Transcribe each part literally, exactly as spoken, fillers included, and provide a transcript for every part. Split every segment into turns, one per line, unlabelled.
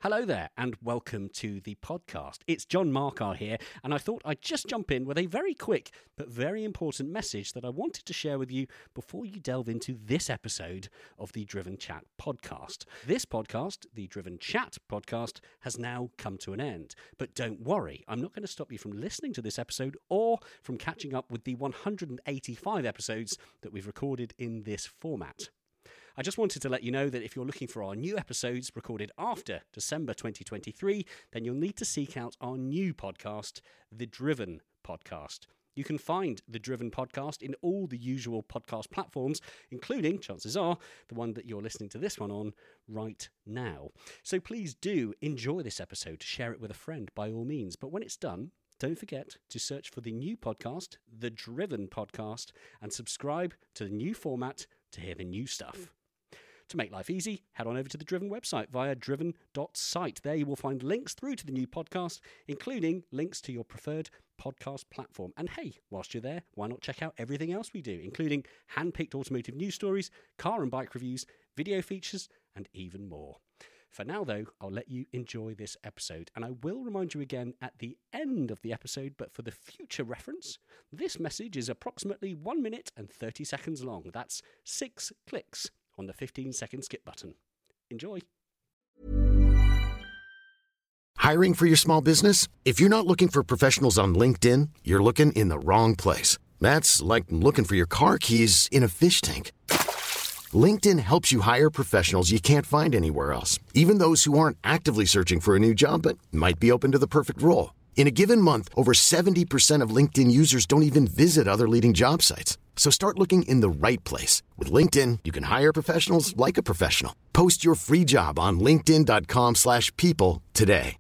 Hello there, and welcome to the podcast. It's John Markar here, and I thought I'd just jump in with a very quick but very important message that I wanted to share with you before you delve into this episode of the Driven Chat podcast. This podcast, the Driven Chat podcast, has now come to an end. But don't worry, I'm not going to stop you from listening to this episode or from catching up with the one hundred eighty-five episodes that we've recorded in this format. I just wanted to let you know that if you're looking for our new episodes recorded after December twenty twenty-three, then you'll need to seek out our new podcast, The Driven Podcast. You can find The Driven Podcast in all the usual podcast platforms, including, chances are, the one that you're listening to this one on right now. So please do enjoy this episode, share it with a friend by all means. But when it's done, don't forget to search for the new podcast, The Driven Podcast, and subscribe to the new format to hear the new stuff. To make life easy, head on over to the Driven website via driven dot site. There you will find links through to the new podcast, including links to your preferred podcast platform. And hey, whilst you're there, why not check out everything else we do, including hand-picked automotive news stories, car and bike reviews, video features, and even more. For now, though, I'll let you enjoy this episode, and I will remind you again at the end of the episode, but for the future reference, this message is approximately one minute and thirty seconds long. That's six clicks on the fifteen second skip button. Enjoy.
Hiring for your small business? If you're not looking for professionals on LinkedIn, you're looking in the wrong place. That's like looking for your car keys in a fish tank. LinkedIn helps you hire professionals you can't find anywhere else, even those who aren't actively searching for a new job but might be open to the perfect role. In a given month, over seventy percent of LinkedIn users don't even visit other leading job sites. So start looking in the right place. With LinkedIn, you can hire professionals like a professional. Post your free job on linkedin dot com slash people today.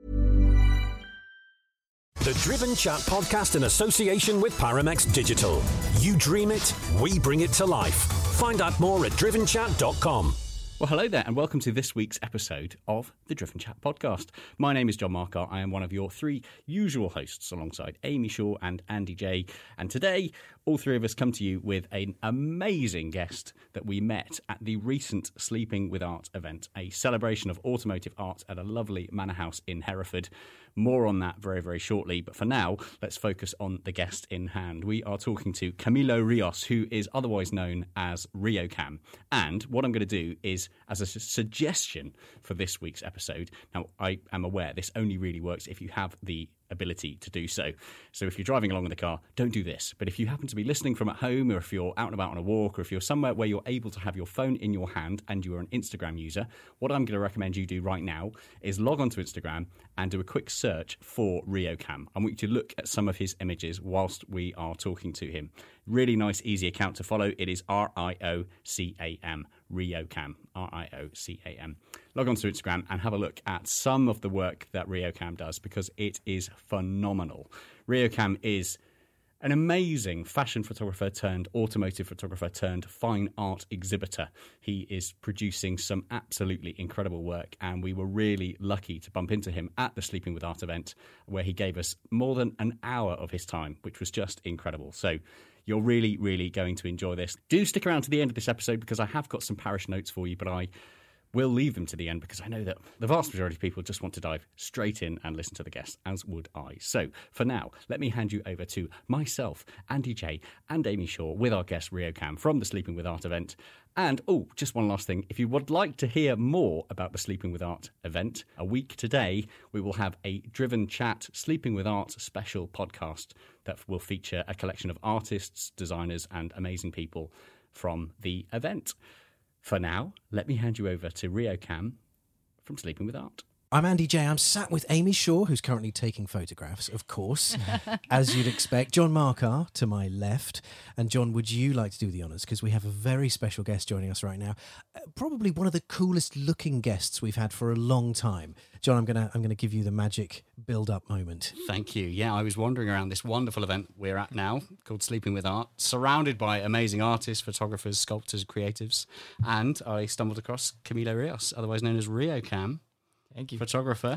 The Driven Chat podcast in association with Paramex Digital. You dream it, we bring it to life. Find out more at driven chat dot com.
Well, hello there, and welcome to this week's episode of the Driven Chat podcast. My name is John Markar. I am one of your three usual hosts alongside Amy Shaw and Andy J. And today, all three of us come to you with an amazing guest that we met at the recent Sleeping with Art event, a celebration of automotive art at a lovely manor house in Hereford. More on that very, very shortly. But for now, let's focus on the guest in hand. We are talking to Camilo Rios, who is otherwise known as RioCam. And what I'm going to do is, as a su- suggestion for this week's episode, now I am aware this only really works if you have the ability to do so. So if you're driving along in the car, don't do this. But if you happen to be listening from at home, or if you're out and about on a walk, or if you're somewhere where you're able to have your phone in your hand and you're an Instagram user, what I'm going to recommend you do right now is log onto Instagram and do a quick search for RioCam. I want you to look at some of his images whilst we are talking to him. Really nice, easy account to follow. It is R I O C A M, RioCam, R I O C A M. Log on to Instagram and have a look at some of the work that RioCam does, because it is phenomenal. RioCam is an amazing fashion photographer turned automotive photographer turned fine art exhibitor. He is producing some absolutely incredible work, and we were really lucky to bump into him at the Sleeping with Art event, where he gave us more than an hour of his time, which was just incredible. So you're really, really going to enjoy this. Do stick around to the end of this episode, because I have got some parish notes for you, but I will leave them to the end because I know that the vast majority of people just want to dive straight in and listen to the guest, as would I. So for now, let me hand you over to myself, Andy J, and Amy Shaw with our guest RioCam from the Sleeping with Art event. And, oh, just one last thing. If you would like to hear more about the Sleeping with Art event, a week today, we will have a Driven Chat Sleeping with Art special podcast that will feature a collection of artists, designers, and amazing people from the event. For now, let me hand you over to RioCam from Sleeping with Art.
I'm Andy J. I'm sat with Amy Shaw, who's currently taking photographs, of course, as you'd expect. John Markar to my left. And John, would you like to do the honours? Because we have a very special guest joining us right now. Uh, probably one of the coolest looking guests we've had for a long time. John, I'm gonna I'm gonna give you the magic build-up moment.
Thank you. Yeah, I was wandering around this wonderful event we're at now, called Sleeping with Art, surrounded by amazing artists, photographers, sculptors, creatives, and I stumbled across Camilo Rios, otherwise known as RioCam.
Thank you.
Photographer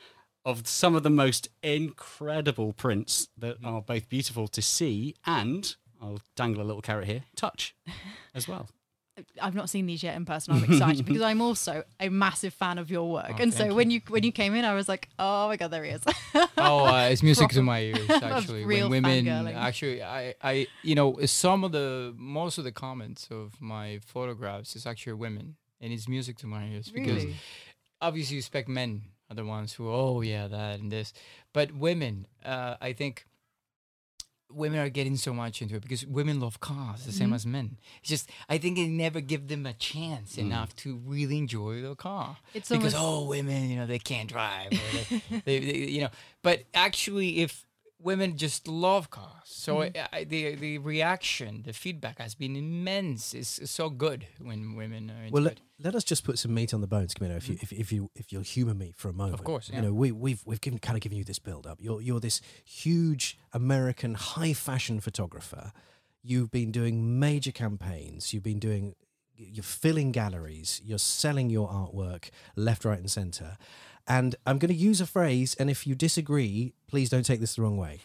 of some of the most incredible prints that are both beautiful to see and, I'll dangle a little carrot here, touch as well.
I've not seen these yet in person. I'm excited because I'm also a massive fan of your work.
Oh,
and so
thank
when you when you came in, I was like, oh my God, there he is.
Oh, uh, it's music to my ears, actually.
Real
when women,
fangirling.
actually, I, I, you know, some of the, most of the comments of my photographs is actually women, and it's music to my ears because
Really?
obviously you expect men are the ones who, oh yeah, that and this, but women, uh, I think women are getting so much into it because women love cars the same
Mm-hmm.
as men. It's just, I think they never give them a chance enough to really enjoy the car.
It's
because,
almost-
oh, women, you know, they can't drive. Or they, they, they, you know, but actually, if women just love cars, so
Mm-hmm.
I, I, the the reaction, the feedback has been immense. It's, it's so good when women are into
Well, let,
it.
let us just put some meat on the bones, Camilo. If you if, if you if you'll humour me for a moment,
course, yeah.
You know, we we've we've given, kind of given you this build up. You're you're this huge American high fashion photographer. You've been doing major campaigns. You've been doing. You're filling galleries. You're selling your artwork left, right, and centre. And I'm going to use a phrase, and if you disagree, please don't take this the wrong way.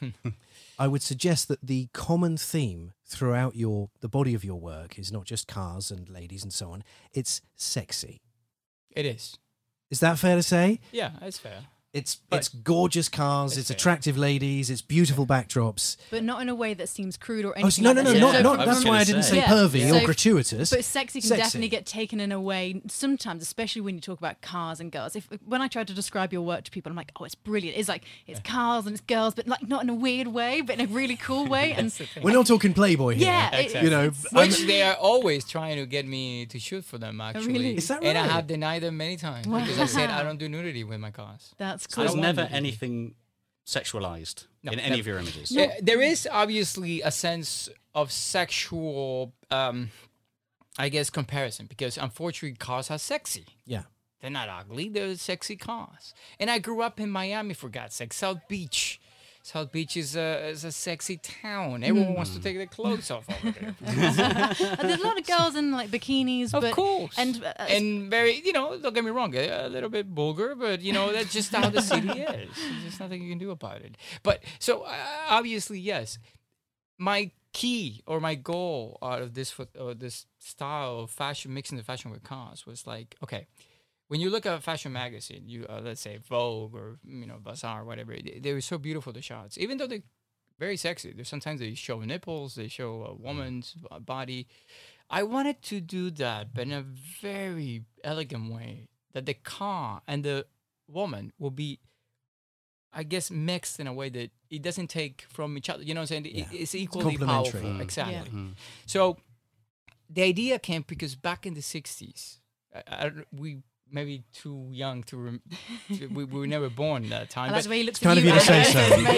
I would suggest that the common theme throughout your the body of your work is not just cars and ladies and so on. It's sexy.
It is.
Is that fair to say?
Yeah, it's fair.
It's
But-
it's gorgeous cars,
It's
it's
fair.
attractive ladies, it's beautiful backdrops.
But not in a way that seems crude or
Oh,
anything
no,
like
no, no,
that.
Yeah,
not,
So
not
from-
I was
that's why I
gonna
didn't
say.
say
Yeah.
pervy
So-
or gratuitous.
But sexy can
Sexy.
definitely get taken in a way sometimes, especially when you talk about cars and girls. If when I try to describe your work to people, I'm like, oh, it's brilliant. It's like it's cars and it's girls, but like not in a weird way, but in a really cool way. And
We're not talking Playboy here.
yeah, it-
You know,
it's-
I'm-
Which they are always trying to get me to shoot for them, actually.
really?
Is that
And I
right?
have denied them many times because I said I
Wow.
don't do nudity with my cars.
that's
So
cool.
there's
I
never
wondered.
anything sexualized
No,
in any
never.
of your images.
Uh, there is obviously a sense of sexual, um, I guess, comparison because unfortunately cars are sexy.
yeah.
They're not ugly. They're sexy cars. And I grew up in Miami, for God's sake. South Beach. South Beach is a, is a sexy town. Everyone wants to take their clothes off over there.
And there's a lot of girls in like bikinis,
Of
but
course.
and uh,
and very, you know, don't get me wrong, a, a little bit vulgar, but, you know, that's just how the city is. There's nothing you can do about it. But so uh, obviously, yes, my key or my goal out of this pho- or this style of fashion, mixing the fashion with cars, was like, okay, when you look at a fashion magazine, you uh, let's say Vogue or you know Bazaar, or whatever, they, they were so beautiful, the shots, even though they're very sexy. There's sometimes they show nipples, they show a woman's b- body. I wanted to do that, but in a very elegant way, that the car and the woman will be, I guess, mixed in a way that it doesn't take from each other. You know what I'm saying? It-
Yeah.
it's equally
complementary.
powerful.
Mm.
Exactly.
Yeah.
Mhm.
So the idea came because back in the sixties, I, I, don't- we maybe too young to, rem- to we, we were never born that time.
Oh, that's
but-
where he looks
kind
at
of you to say so.
Maybe.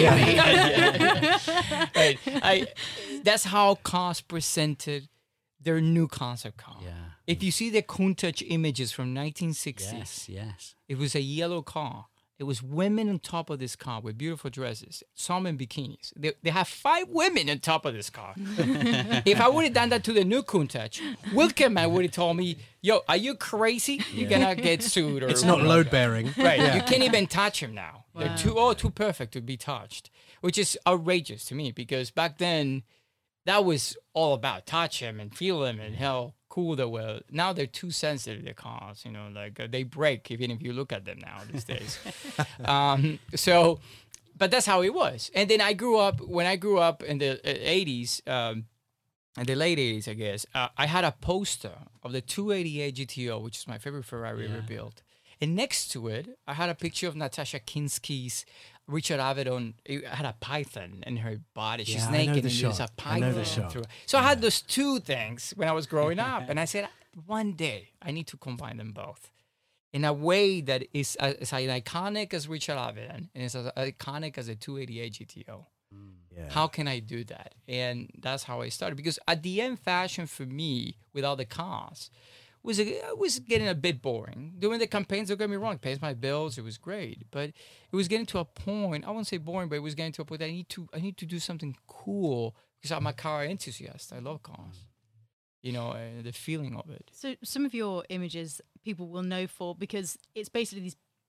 Right. I, that's how cars presented their new concept car.
Yeah.
If you see the Countach images from nineteen sixties,
Yes, yes.
it was a yellow car. It was women on top of this car with beautiful dresses, some in bikinis. They, they have five women on top of this car. If I would have done that to the new Countach, Wilkeman would have told me, yo, are you crazy? You're going to get sued. Or
It's not
whatever."
load bearing.
Right.
Yeah.
You can't even touch him now. They're
Wow.
too oh too perfect to be touched, which is outrageous to me because back then that was all about touch him and feel him and how cool they were. Now they're too sensitive, the cars, you know, like uh, they break even if you look at them now these days. um, so, but that's how it was. And then I grew up, when I grew up in the uh, eighties, um, in the late eighties, I guess, uh, I had a poster of the two eighty-eight G T O, which is my favorite Ferrari ever built. And next to it, I had a picture of Natasha Kinski's Richard Avedon. It had a python in her body. She's
Yeah, I know
naked
the
and there's a
shot. I
python.
know the shot.
through- So I had those two things when I was growing up. And I said, one day I need to combine them both in a way that is as, as iconic as Richard Avedon and is as iconic as a two eighty-eight G T O.
Yeah.
How can I do that? And that's how I started. Because at the end, fashion for me, without the cars, was a, was getting a bit boring. Doing the campaigns, don't get me wrong, it pays my bills, it was great. But it was getting to a point, I won't say boring, but it was getting to a point that I need to I need to do something cool because I'm a car enthusiast. I love cars. You know, and the feeling of it.
So some of your images people will know for because it's basically these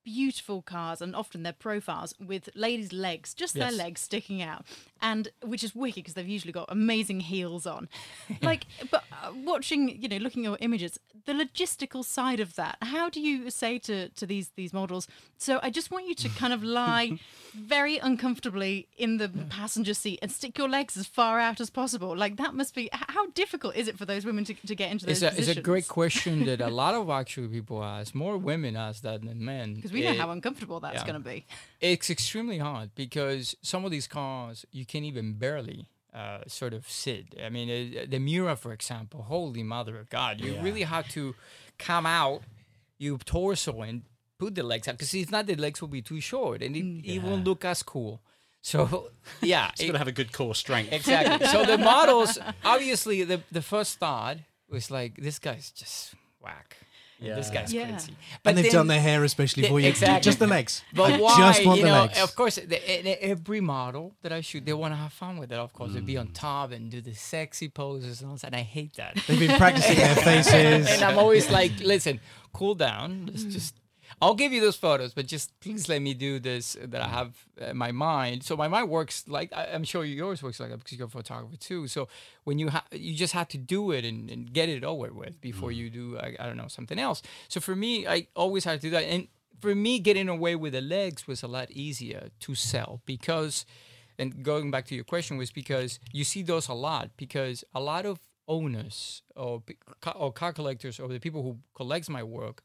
beautiful cars, and often they're profiles with ladies' legs, just their
Yes.
legs sticking out, and which is wicked because they've usually got amazing heels on. Like, but uh, watching, you know, looking at images, the logistical side of that. How do you say to to these these models? So I just want you to kind of lie very uncomfortably in the passenger seat and stick your legs as far out as possible. Like that must be h- how difficult is it for those women to, to get into those
It's a,
positions?
it's a great question that a lot of actually people ask. More women ask that than men.
Because we know
It-
how uncomfortable that's
yeah.
going to be.
It's extremely hard because some of these cars you can even barely uh, sort of sit. I mean, uh, the Miura, for example, holy mother of God, you really have to come out, you torso and put the legs out because if not, the legs will be too short and it, it won't look as cool. So, yeah.
It's got to have a good core strength.
Exactly. So the models, obviously, the, the first thought was like, this guy's just whack.
Yeah.
This guy's
Yeah.
crazy.
And they've
then-
done their hair especially for you.
Exactly.
Just the legs.
But
I
why?
just want
you
the
know,
legs.
of course, the, in every model that I shoot, they want to have fun with it. Of course, they be
Mm.
on top and do the sexy poses and all that. And I hate that.
They've been practicing their faces.
And I'm always like, listen, cool down. Let's just. I'll give you those photos, but just please let me do this that I have in my mind. So my mind works like I- I'm sure yours works like that because you're a photographer too. So when you ha- you just have to do it and, and get it over with before you do I, I don't know something else. So for me, I always had to do that. And for me, getting away with the legs was a lot easier to sell because, and going back to your question, was because you see those a lot because a lot of owners or pe- ca- or car collectors or the people who collects my work.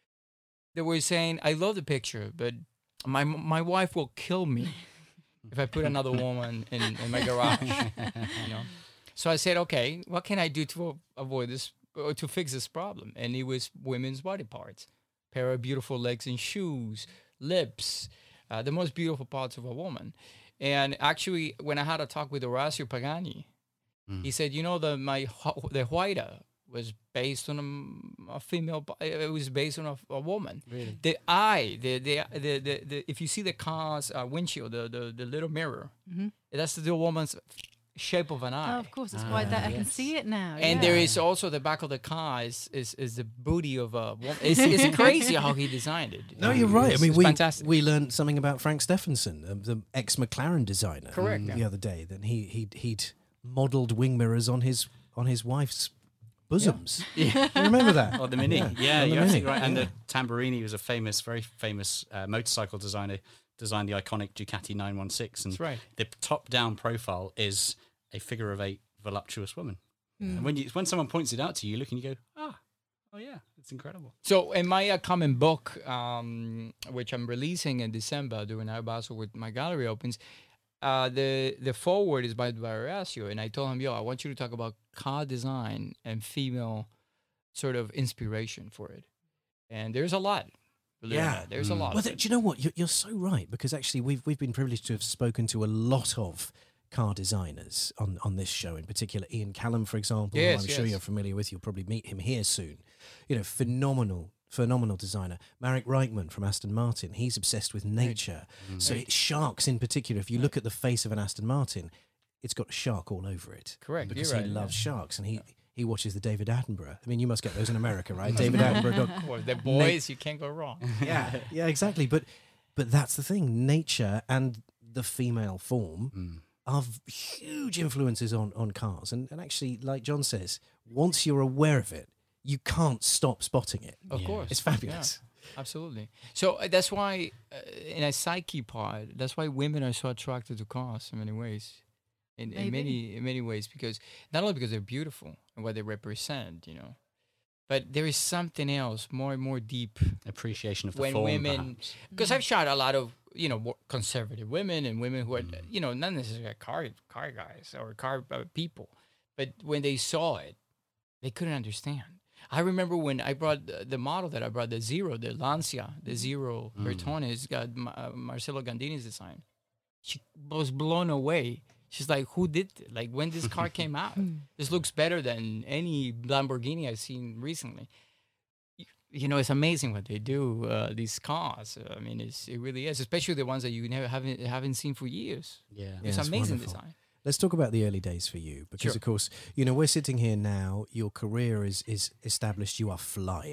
They were saying, I love the picture, but my my wife will kill me if I put another woman in, in my garage. You know? So I said, okay, what can I do to avoid this or to fix this problem? And it was women's body parts, pair of beautiful legs and shoes, lips, uh, the most beautiful parts of a woman. And actually, when I had a talk with Orazio Pagani, he said, you know, the my ho- the Huayra was based on a, a female. bo- It was based on a, a woman.
Really?
The eye, the the the, the, the if you see the car's uh, windshield, the, the the little mirror, that's the woman's shape of an eye.
Oh, of course, that's why that I can
yes.
see it now.
And
yeah.
there is also the back of the car is is, is the booty of a woman. It's, it's crazy how he designed it.
No, you're right. I
It's-
mean,
it's
we
fantastic.
we learned something about Frank Stephenson, uh, the ex McLaren designer,
Correct,
the
yeah.
other day. That he he'd, he'd modelled wing mirrors on his on his wife's bosoms. Yeah. You remember that?
Or the Mini. Yeah,
on the
you're
Mini.
absolutely right. And
Yeah.
the Tamburini was a famous, very famous uh, motorcycle designer, designed the iconic Ducati nine one six. And
That's right.
the top-down profile is a figure of eight voluptuous woman.
Hmm.
And when you when someone points it out to you, you look and you go, ah, oh yeah, it's incredible.
So in my upcoming book, um, which I'm releasing in December during Art Basel with my gallery opens, uh, the the forward is by Horacio, and I told him, yo, I want you to talk about car design and female sort of inspiration for it. And there's a lot. Believe it or
Yeah.
not, there's a lot.
Well,
of
th-
it.
do you know what? You're, you're so right, because actually we've we've been privileged to have spoken to a lot of car designers on, on this show, in particular Ian Callum, for example, who
Yes,
I'm sure
yes.
you're familiar with. You'll probably meet him here soon. You know, phenomenal, phenomenal designer. Marek Reichman from Aston Martin, he's obsessed with nature. So it, sharks in particular, if you look at the face of an Aston Martin, it's got a shark all over it.
Correct,
Because
you're
he
right,
loves
yeah.
sharks, and he, he watches the David Attenborough. I mean, you must get those in America, right? David Attenborough. doc-
Well, the boys, you can't go wrong.
yeah, yeah, exactly. But but that's the thing. Nature and the female form are v- huge influences on, on cars. And, and actually, like John says, once you're aware of it, you can't stop spotting it.
Of course.
It's fabulous.
Yeah, absolutely. So uh, that's why, uh, in a psyche part, that's why women are so attracted to cars in many ways. In, in
Maybe.
many in many ways, because not only because they're beautiful and what they represent, you know, but there is something else more and more deep
Appreciation of the
when
form,
women.
perhaps.
Because I've shot a lot of you know more conservative women and women who are you know not necessarily car car guys or car uh, people, but when they saw it, they couldn't understand. I remember when I brought the, the model that I brought, the Zero, the Lancia, the Zero Bertone, it's got Ma- uh, Marcello Gandini's design. She was blown away. She's like, who did this? Like, when this car came out? This looks better than any Lamborghini I've seen recently. You, you know, it's amazing what they do, uh, these cars. I mean, it's, it really is, especially the ones that you never haven't, haven't seen for years.
Yeah.
Yeah,
It's
it's
amazing
wonderful.
design.
Let's talk about the early days for you, because
Sure.
of course, you know, we're sitting here now. Your career is is established. You are flying.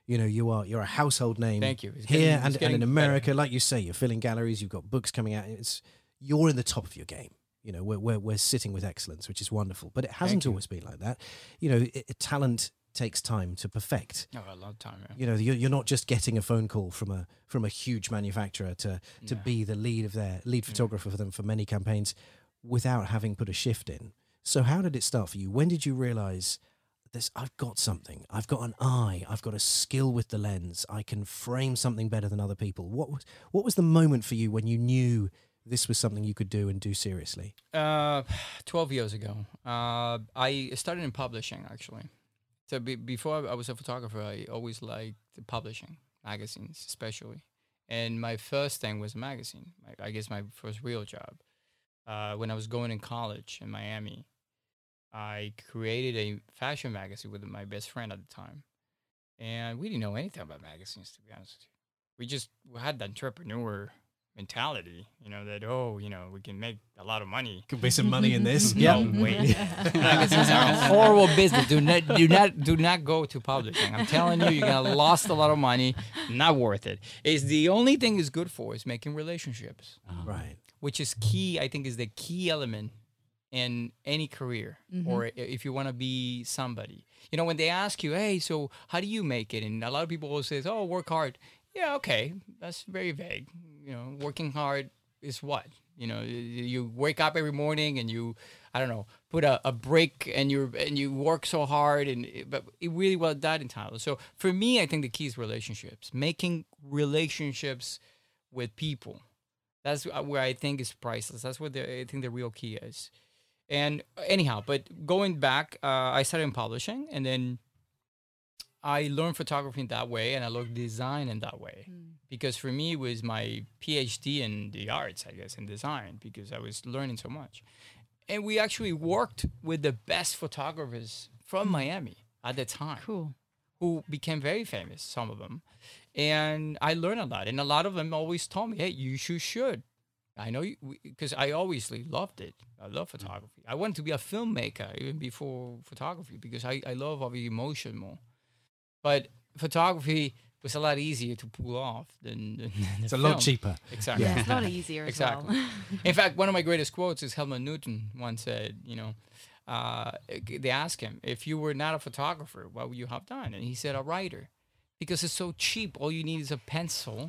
You know, you are you're a household name.
Thank you. It's
Here
getting-
and,
it's
and
getting
in
better.
America, like you say, you're filling galleries. You've got books coming out. It's you're in the top of your game. You know, we're we're, we're sitting with excellence, which is wonderful. But it hasn't
you.
always been like that. You know, it, it- talent takes time to perfect.
Oh, a lot of time, yeah.
You know, you're, you're not just getting a phone call from a from a huge manufacturer to to be the lead of their lead photographer for them for many campaigns without having put a shift in. So how did it start for you? When did you realize this? I've got something. I've got an eye. I've got a skill with the lens. I can frame something better than other people. What was what was the moment for you when you knew this was something you could do and do seriously?
Uh, twelve years ago, uh, I started in publishing, actually. So be- before I was a photographer, I always liked publishing, magazines especially. And my first thing was a magazine. I, I guess my first real job. Uh, when I was going in college in Miami, I created a fashion magazine with my best friend at the time. And we didn't know anything about magazines, to be honest with you. We just we had the entrepreneur mentality, you know, that, oh, you know, we can make a lot of money.
Could be some money in this.
No way. Magazines are a horrible business. Do not, do not, do not go to publishing. I'm telling you, you're gonna lost a lot of money. Not worth it. It's the only thing is good for is making relationships,
Right.
which is key. I think is the key element in any career, or i- if you want to be somebody. You know, when they ask you, hey, so how do you make it? And a lot of people will say, oh, work hard. Yeah, okay, that's very vague. You know, working hard is what? You know, you, you wake up every morning and you, I don't know, put a, a break and you and you work so hard, and but it really was that entitled. So for me, I think the key is relationships, making relationships with people. That's where I think is priceless. That's what the, I think the real key is. And anyhow, but going back, uh, I started in publishing, and then I learned photography in that way, and I learned design in that way. Because for me, it was my PhD in the arts, I guess, in design, because I was learning so much. And we actually worked with the best photographers from Miami at the time,
Cool.
who became very famous, some of them. And I learned a lot. And a lot of them always told me, hey, you should, should. I know, because I obviously loved it. I love photography. I wanted to be a filmmaker even before photography, because I, I love the emotion more. But photography was a lot easier to pull off than, than
It's a lot
film.
cheaper.
Exactly.
Yeah, it's a lot easier as
Exactly.
well.
In fact, one of my greatest quotes is Helmut Newton once said, you know, uh, they asked him, if you were not a photographer, what would you have done? And he said, a writer. Because it's so cheap. All you need is a pencil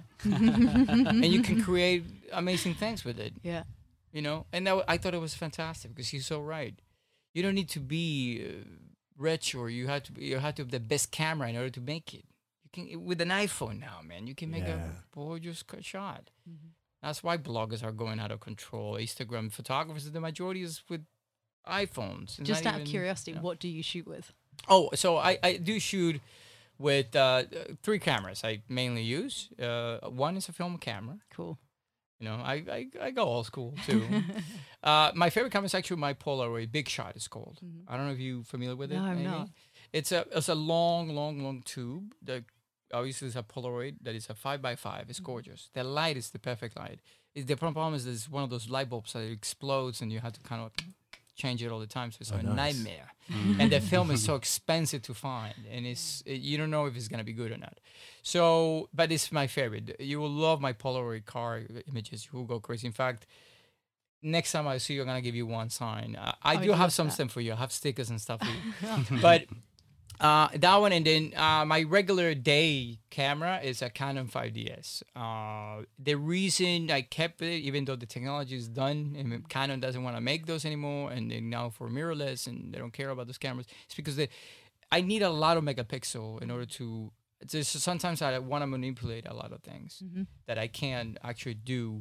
and you can create amazing things with it,
Yeah.
you know? And that, I thought it was fantastic because he's so right. You don't need to be uh, rich, or you have to be, you have to have the best camera in order to make it. You can, with an iPhone now, man, you can make
Yeah.
a gorgeous cut shot. That's why bloggers are going out of control. Instagram photographers, the majority is with iPhones. It's
Just
not
out of
even,
curiosity,
you know.
what do you shoot with?
Oh, so I, I do shoot with uh, three cameras I mainly use. Uh, one is a film camera.
Cool.
You know, I, I, I go old school too. uh, my favorite camera is actually my Polaroid Big Shot, it's called. I don't know if you're familiar with it.
No, I'm
maybe?
not.
It's a it's a long, long, long tube that obviously is a Polaroid that is a five by five. It's gorgeous. The light is the perfect light. It, the problem is it's one of those light bulbs that explodes and you have to kind of change it all the time. So it's
Oh,
a
nice.
nightmare. And the film is so expensive to find, and it's it, you don't know if it's gonna be good or not. So, but it's my favorite. You will love my Polaroid car images. You will go crazy. In fact, next time I see you, I'm gonna give you one sign. Uh, I
Oh,
do
I'd
have
love
something for you. I have stickers and stuff for you. But uh, that one, and then uh, my regular day camera is a Canon five D S. Uh, the reason I kept it, even though the technology is done, and Canon doesn't want to make those anymore, and then now for mirrorless, and they don't care about those cameras, it's because they, I need a lot of megapixel in order to. Just sometimes I want to manipulate a lot of things that I can actually do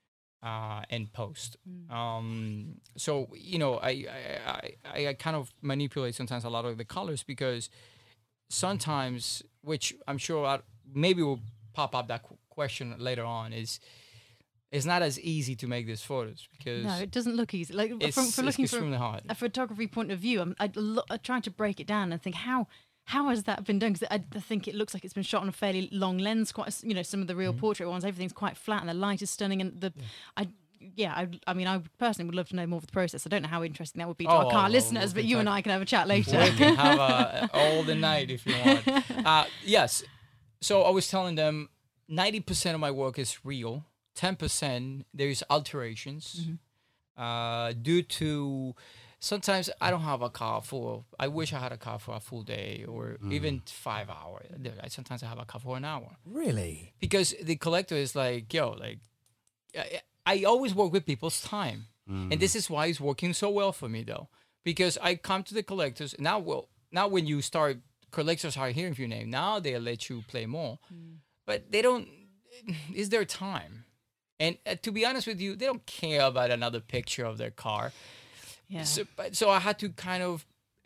uh, in post. Um, so you know, I, I I I kind of manipulate sometimes a lot of the colors, because sometimes, which I'm sure I, maybe will pop up that qu- question later on, is it's not as easy to make these photos because
No, it doesn't look easy. Like
it's,
from, for
it's
looking for
extremely hard.
a photography point of view, I'm I lo- I'm trying to break it down and think how how has that been done? Because I, I think it looks like it's been shot on a fairly long lens. Quite, s- you know, some of the real
Mm-hmm.
portrait ones, everything's quite flat and the light is stunning. And the, I, yeah, I, I mean, I personally would love to know more of the process. I don't know how interesting that would be to
Oh,
our car
well,
listeners,
we
but
can
you and
talk-
I can have a chat later.
We can have uh, all the night if you want. Uh, yes, so I was telling them ninety percent of my work is real. ten percent there's alterations mm-hmm. uh, due to sometimes I don't have a car for, I wish I had a car for a full day or mm. even five hours. Sometimes I have a car for an hour.
Really?
Because the collector is like, yo, like, I, I always work with people's time. Mm. And this is why it's working so well for me, though. Because I come to the collectors, now, well, now when you start, collectors are hearing your name, now they'll let you play more. Mm. But they don't, it's their time. And uh, to be honest with you, they don't care about another picture of their car. Yeah. So, so I had to kind of,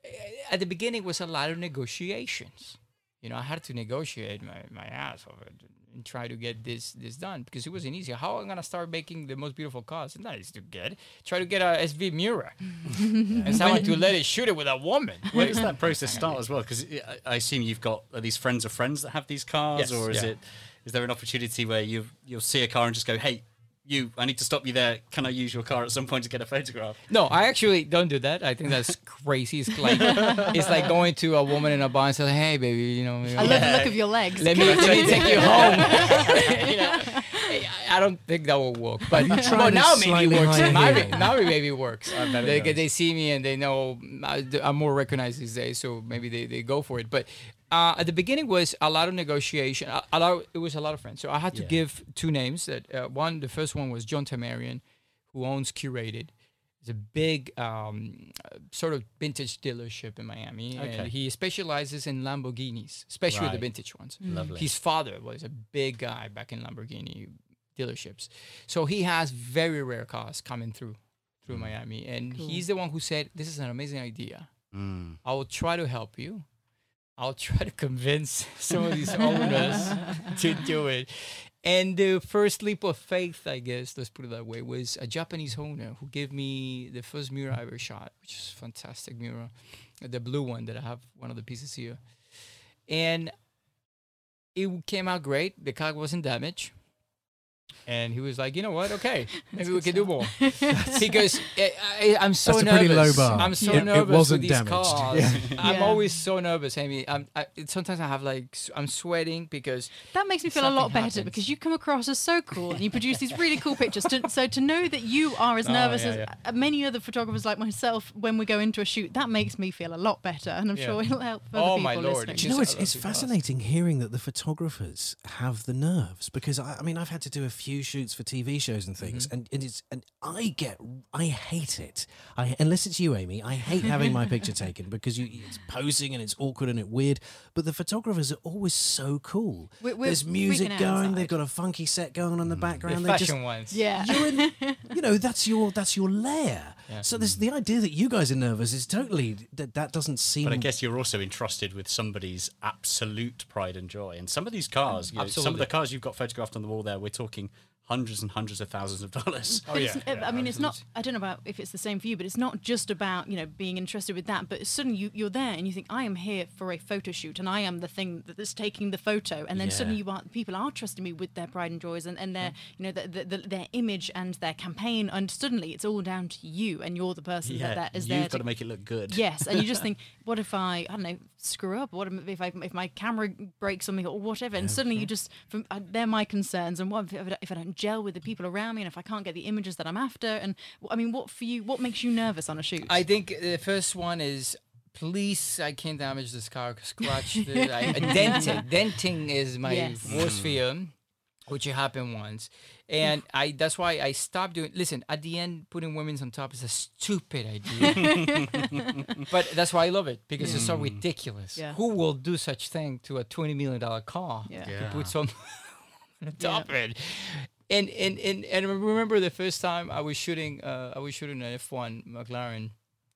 at the beginning, was a lot of negotiations. You know, I had to negotiate my, my ass off it and try to get this this done because it wasn't easy. How am I going to start making the most beautiful cars? It's not easy to get. Try to get a S V Miura and someone to let it shoot it with a woman.
Where does that process start as well? Because I assume you've got, are these friends of friends that have these cars?
Yes,
or is
yeah.
it, is there an opportunity where you you'll see a car and just go, hey, you, I need to stop you there. Can I use your car at some point to get a photograph?
No, I actually don't do that. I think that's crazy. It's like it's like going to a woman in a bar and saying, "Hey, baby, you know, you know
I love the look of your legs.
Let me, let me take you home." You know, I don't think that will work. But well, now maybe it works. Now, now it maybe works. They, they see me and they know I'm more recognized these days, so maybe they, they go for it. But uh, at the beginning was a lot of negotiation. A, a lot of, it was a lot of friends. So I had to yeah. give two names. That uh, one, the first one was John Tamarian, who owns Curated. It's a big um, sort of vintage dealership in Miami. Okay. And he specializes in Lamborghinis, especially right. the vintage ones.
Mm. Lovely.
His father was a big guy back in Lamborghini dealerships. So he has very rare cars coming through through mm. Miami. And cool. he's the one who said, this is an amazing idea. Mm. I will try to help you. I'll try to convince some of these owners to do it. And the first leap of faith, I guess, let's put it that way, was a Japanese owner who gave me the first Miura I ever shot, which is a fantastic Miura, the blue one that I have, one of the pieces here. And it came out great. The car wasn't damaged. And he was like, you know what? Okay, maybe we can do more. Because I, I, I'm so
That's a
nervous.
pretty low bar.
I'm so
yeah.
nervous
it wasn't
with these
damaged.
cars.
Yeah.
I'm
yeah.
always so nervous, Amy. I'm, I, sometimes I have like, I'm sweating because
that makes me feel a lot better
happens.
because you come across as so cool and you produce these really cool pictures. To, so to know that you are as nervous
oh, yeah,
as
yeah.
many other photographers like myself when we go into a shoot, that makes me feel a lot better, and I'm yeah. sure it'll help other
oh,
people
my Lord.
listening.
Do you know, it's, it's fascinating hearing that the photographers have the nerves because I, I mean, I've had to do a few shoots for T V shows and things. Mm-hmm. And, and it's and I get I hate it. I unless it's you, Amy. I hate having my picture taken because you it's posing and it's awkward and it's weird. But the photographers are always so cool.
We're, we're
There's music going.
Inside.
They've got a funky set going on in the background.
The
They're
fashion
just,
ones.
Yeah.
You're in, you know that's your that's your lair.
Yeah.
So this the idea that you guys are nervous is totally that that doesn't seem.
But I guess you're also entrusted with somebody's absolute pride and joy. And some of these cars, you know, some of the cars you've got photographed on the wall there, we're talking hundreds and hundreds of thousands of dollars.
But
Oh,
it's,
yeah, yeah,
I mean, it's not.
absolutely.
I don't know about if it's the same for you, but it's not just about you know being interested with that. But suddenly you, you're there and you think, I am here for a photo shoot, and I am the thing that is taking the photo. And then
Yeah.
suddenly you are people are trusting me with their pride and joys and, and their you know the, the, the, their image and their campaign. And suddenly it's all down to you, and you're the person
Yeah,
that, that is
you've
there
got to make it look good.
Yes, and you just think, what if I, I don't know, screw up? What if I, if my camera breaks something or whatever? And suddenly you just, from, uh, they're my concerns. And what if, if I don't gel with the people around me, and if I can't get the images that I'm after? And I mean, what for you? What makes you nervous on a shoot?
I think the first one is, please, I can't damage this car, scratch it. I, denting. Denting is my
Yes.
worst fear, which happened once. And I that's why I stopped doing, listen, at the end, putting women's on top is a stupid idea. But that's why I love it, because it's so ridiculous.
Yeah.
Who will do such thing to a twenty million dollars car
Yeah.
to
Yeah.
put some on top of it? And, and, and, and I remember the first time I was shooting, uh, I was shooting an F one McLaren,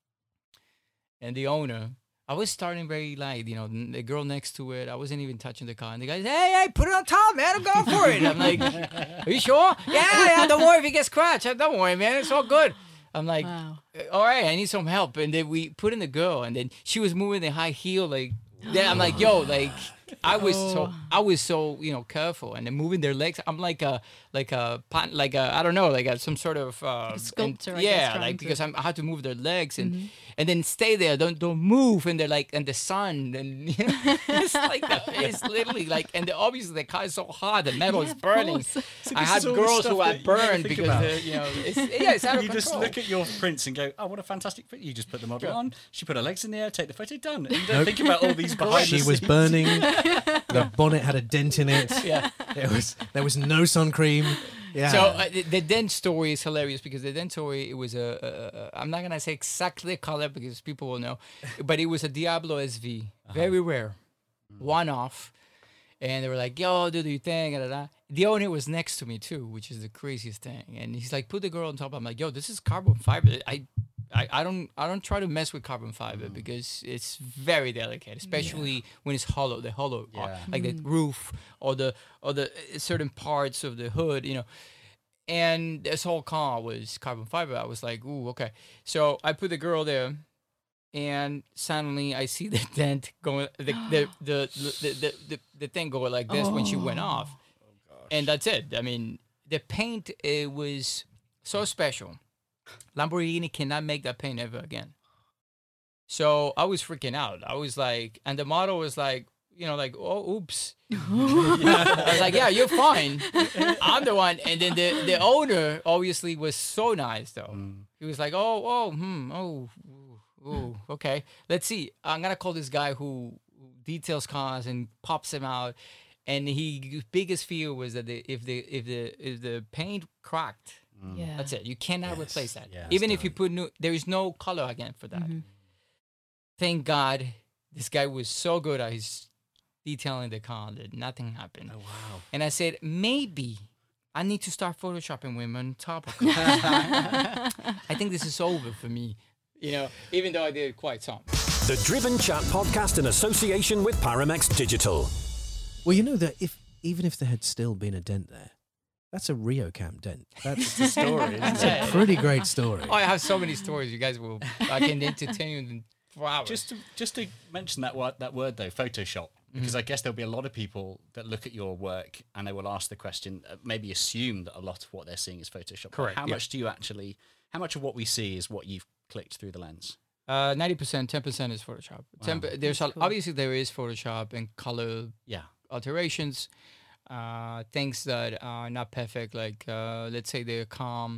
and the owner, I was starting very light, you know, the girl next to it, I wasn't even touching the car. And the guy said, hey, hey, put it on top, man, I'm going for it. I'm like, are you sure? Yeah, yeah, don't worry if you get scratched. Don't worry, man, it's all good. I'm like,
Wow.
all right, I need some help. And then we put in the girl, and then she was moving the high heel, like, then I'm like, yo, like, I was
Oh.
so I was so you know careful, and then moving their legs. I'm like a like a pan- like a I don't know like a, some sort of uh,
a sculptor,
and-
I guess,
yeah,
trying
like
to-
because I'm, I had to move their legs and and then stay there. Don't don't move, and they're like in the sun, and you know, it's like that. It's literally like, and the, obviously the car is so hot, the metal
Yeah,
is
of
burning.
course.
So
I
this
had
is all the
girls
stuff
who
that
had
you don't
burned
think
because
about.
they're, you know it's, yeah, it's out of
You just
control.
look at your prints and go, "Oh, what a fantastic print!" You just put the model on. She put her legs in the air, take the photo, done. And you don't think about all these behind
She
the
was
scenes.
burning. The bonnet had a dent in it.
Yeah.
There was there was no sun cream. Yeah.
So uh, the, the dent story is hilarious because the dent story it was a, a, a I'm not gonna say exactly the color because people will know, but it was a Diablo S V, very rare, one off, and they were like, "Yo, do your thing," da, da, da. The owner was next to me too, which is the craziest thing, and he's like, "Put the girl on top." I'm like, "Yo, this is carbon fiber. I." I, I don't I don't try to mess with carbon fiber because it's very delicate, especially when it's hollow, the hollow, part,
Yeah.
like the roof or the or the uh, certain parts of the hood, you know. And this whole car was carbon fiber. I was like, ooh, okay. So I put the girl there, and suddenly I see the dent going, the the the the, the, the, the thing going like this when she went off, and that's it. I mean, the paint it was so special. Lamborghini cannot make that paint ever again. So I was freaking out. I was like, and the model was like, you know, like, oh, oops. I was like, yeah, you're fine. I'm the one. And then the, the owner obviously was so nice, though.
Mm.
He was like, oh, oh, hmm, oh, ooh, ooh, okay. Let's see. I'm going to call this guy who who details cars and pops them out. And he biggest fear was that the, if the if the if the paint cracked,
Yeah.
that's it. You cannot
Yes.
replace that.
Yeah,
Even
it's
if you put new, there is no color again for that. Thank God, this guy was so good at his detailing the car that nothing happened.
Oh wow!
And I said, maybe I need to start photoshopping women on top of cars. I think this is over for me. You know, even though I did quite some.
The Driven Chat podcast in association with Paramex Digital.
Well, you know that if even if there had still been a dent there, that's a RioCam dent. That's
The story,
that's
isn't
a
it?
pretty great story.
Oh, I have so many stories. You guys will, I can entertain you in four hours.
Just to, just to mention that word, that word though, Photoshop, because I guess there'll be a lot of people that look at your work and they will ask the question, uh, maybe assume that a lot of what they're seeing is Photoshop. But
Correct,
How
yeah.
much do you actually? How much of what we see is what you've clicked through the lens?
Uh, ninety percent, ten percent is Photoshop. ten, there's a, obviously there is Photoshop and color
Yeah.
alterations, uh, things that are not perfect. Like uh, let's say the com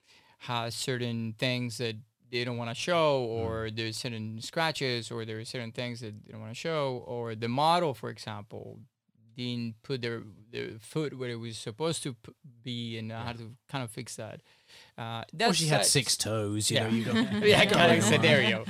has certain things that they don't want to show, or there's certain scratches, or there's certain things that they don't want to show, or the model, for example, didn't put their their foot where it was supposed to p- be, and I had to kind of fix that. Uh, that's
Or she had
that-
six toes. You
Yeah.
know, you got
yeah, kind
going
of
on.
scenario.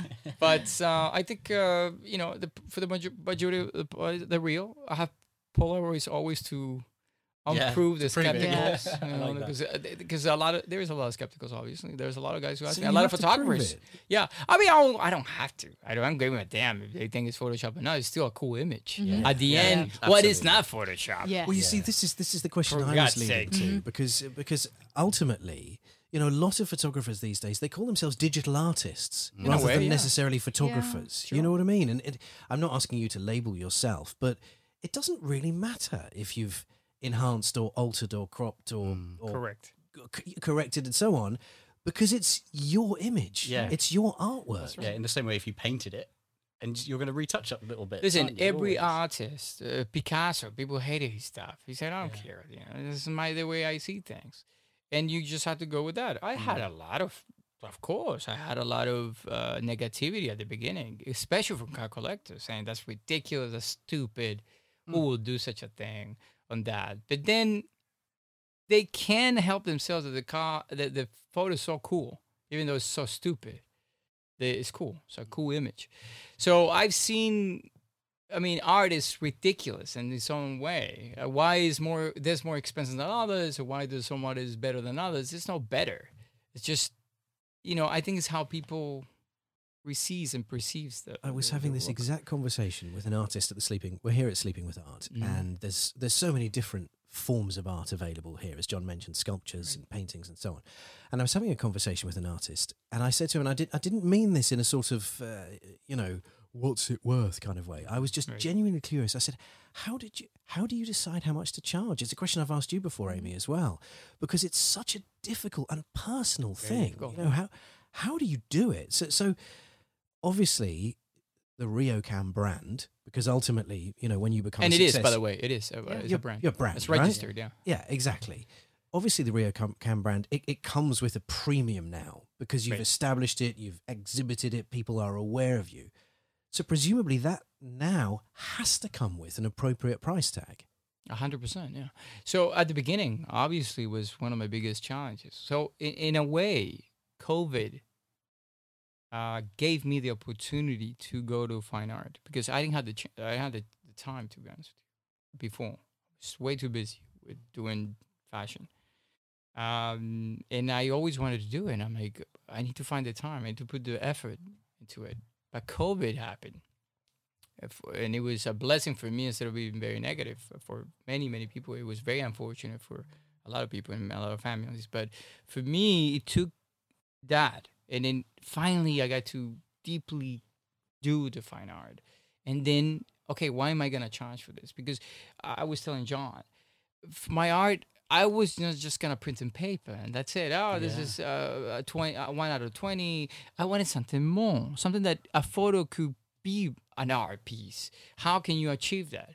But uh, I think uh, you know the for the major- majority of the, uh, the real, I have Polaroids always to
Yeah,
unprove the
to prove it,
skepticals.
yeah.
You
I
know,
like that.
because uh, because a lot of there is a lot of skepticals. Obviously, there's a lot of guys who ask
So
me. A
you
lot of
have to prove
photographers.
it.
Yeah, I mean, I don't, I don't have to. I don't. I'm giving a damn if they think it's Photoshop or not. It's still a cool image. At the
Yeah,
end,
yeah,
what is
absolutely.
not Photoshop?
Yeah.
Well, you see, this is this is the question
For
I
God's
was leading
sake.
to because because ultimately, you know, a lot of photographers these days they call themselves digital artists
In a
rather
way,
than
yeah.
necessarily photographers. You know what I mean? And it, I'm not asking you to label yourself, but it doesn't really matter if you've enhanced or altered or cropped or, or
Correct.
c- corrected and so on, because it's your image.
Yeah.
It's your artwork.
Yeah, in the same way, if you painted it, and you're going to retouch it a little bit.
Listen,
aren't you,
every
always?
artist, uh, Picasso, people hated his stuff. He said, "I don't care. You know, this is my the way I see things," and you just have to go with that. I had a lot of, of course, I had a lot of uh, negativity at the beginning, especially from car collectors, saying that's ridiculous, that's stupid. Who will do such a thing on that? But then they can help themselves that the car, the, the photo is so cool, even though it's so stupid. The- It's cool. It's a cool image. So I've seen, I mean, art is ridiculous in its own way. Uh, why is more this more expensive than others, or why does someone is better than others? It's no better. It's just, you know, I think it's how people receives and perceives the.
I was
the-
having
the
this
work.
exact conversation with an artist at the Sleeping. We're here at Sleeping with Art,
Mhm.
and there's there's so many different forms of art available here, as John mentioned, sculptures and paintings and so on. And I was having a conversation with an artist, and I said to him, and I did I didn't mean this in a sort of uh, you know what's it worth kind of way. I was just
Right.
genuinely curious. I said, how did you how do you decide how much to charge? It's a question I've asked you before, Amy, as well, because it's such a difficult and personal
Very
thing.
difficult.
You know, how how do you do it? So so obviously the RioCam brand, because ultimately, you know, when you become
And
a
it is,
success,
by the way, it is. A, it's
your,
a brand.
your brand,
It's
right?
registered, yeah.
Yeah, exactly. Obviously, the RioCam brand, it, it comes with a premium now because you've
Right.
established it, you've exhibited it, people are aware of you. So presumably that now has to come with an appropriate price tag.
A hundred percent, yeah. So at the beginning, obviously, was one of my biggest challenges. So in, in a way, COVID uh, gave me the opportunity to go to fine art because I didn't have the ch- I had the, the time, to be honest with you. Before, I was way too busy with doing fashion, um, and I always wanted to do it. And I'm like, I need to find the time. I need to put the effort into it. But COVID happened. If, and it was a blessing for me instead of being very negative for many many people. It was very unfortunate for a lot of people and a lot of families, but for me it took that, and then finally I got to deeply do the fine art. And then, okay, why am I gonna charge for this? Because I was telling John, f- my art, I was not just gonna print in paper and that's it. Oh, this
Yeah.
is uh, a twenty, uh, one out of twenty. I wanted something more, something that a photo could be an art piece. How can you achieve that?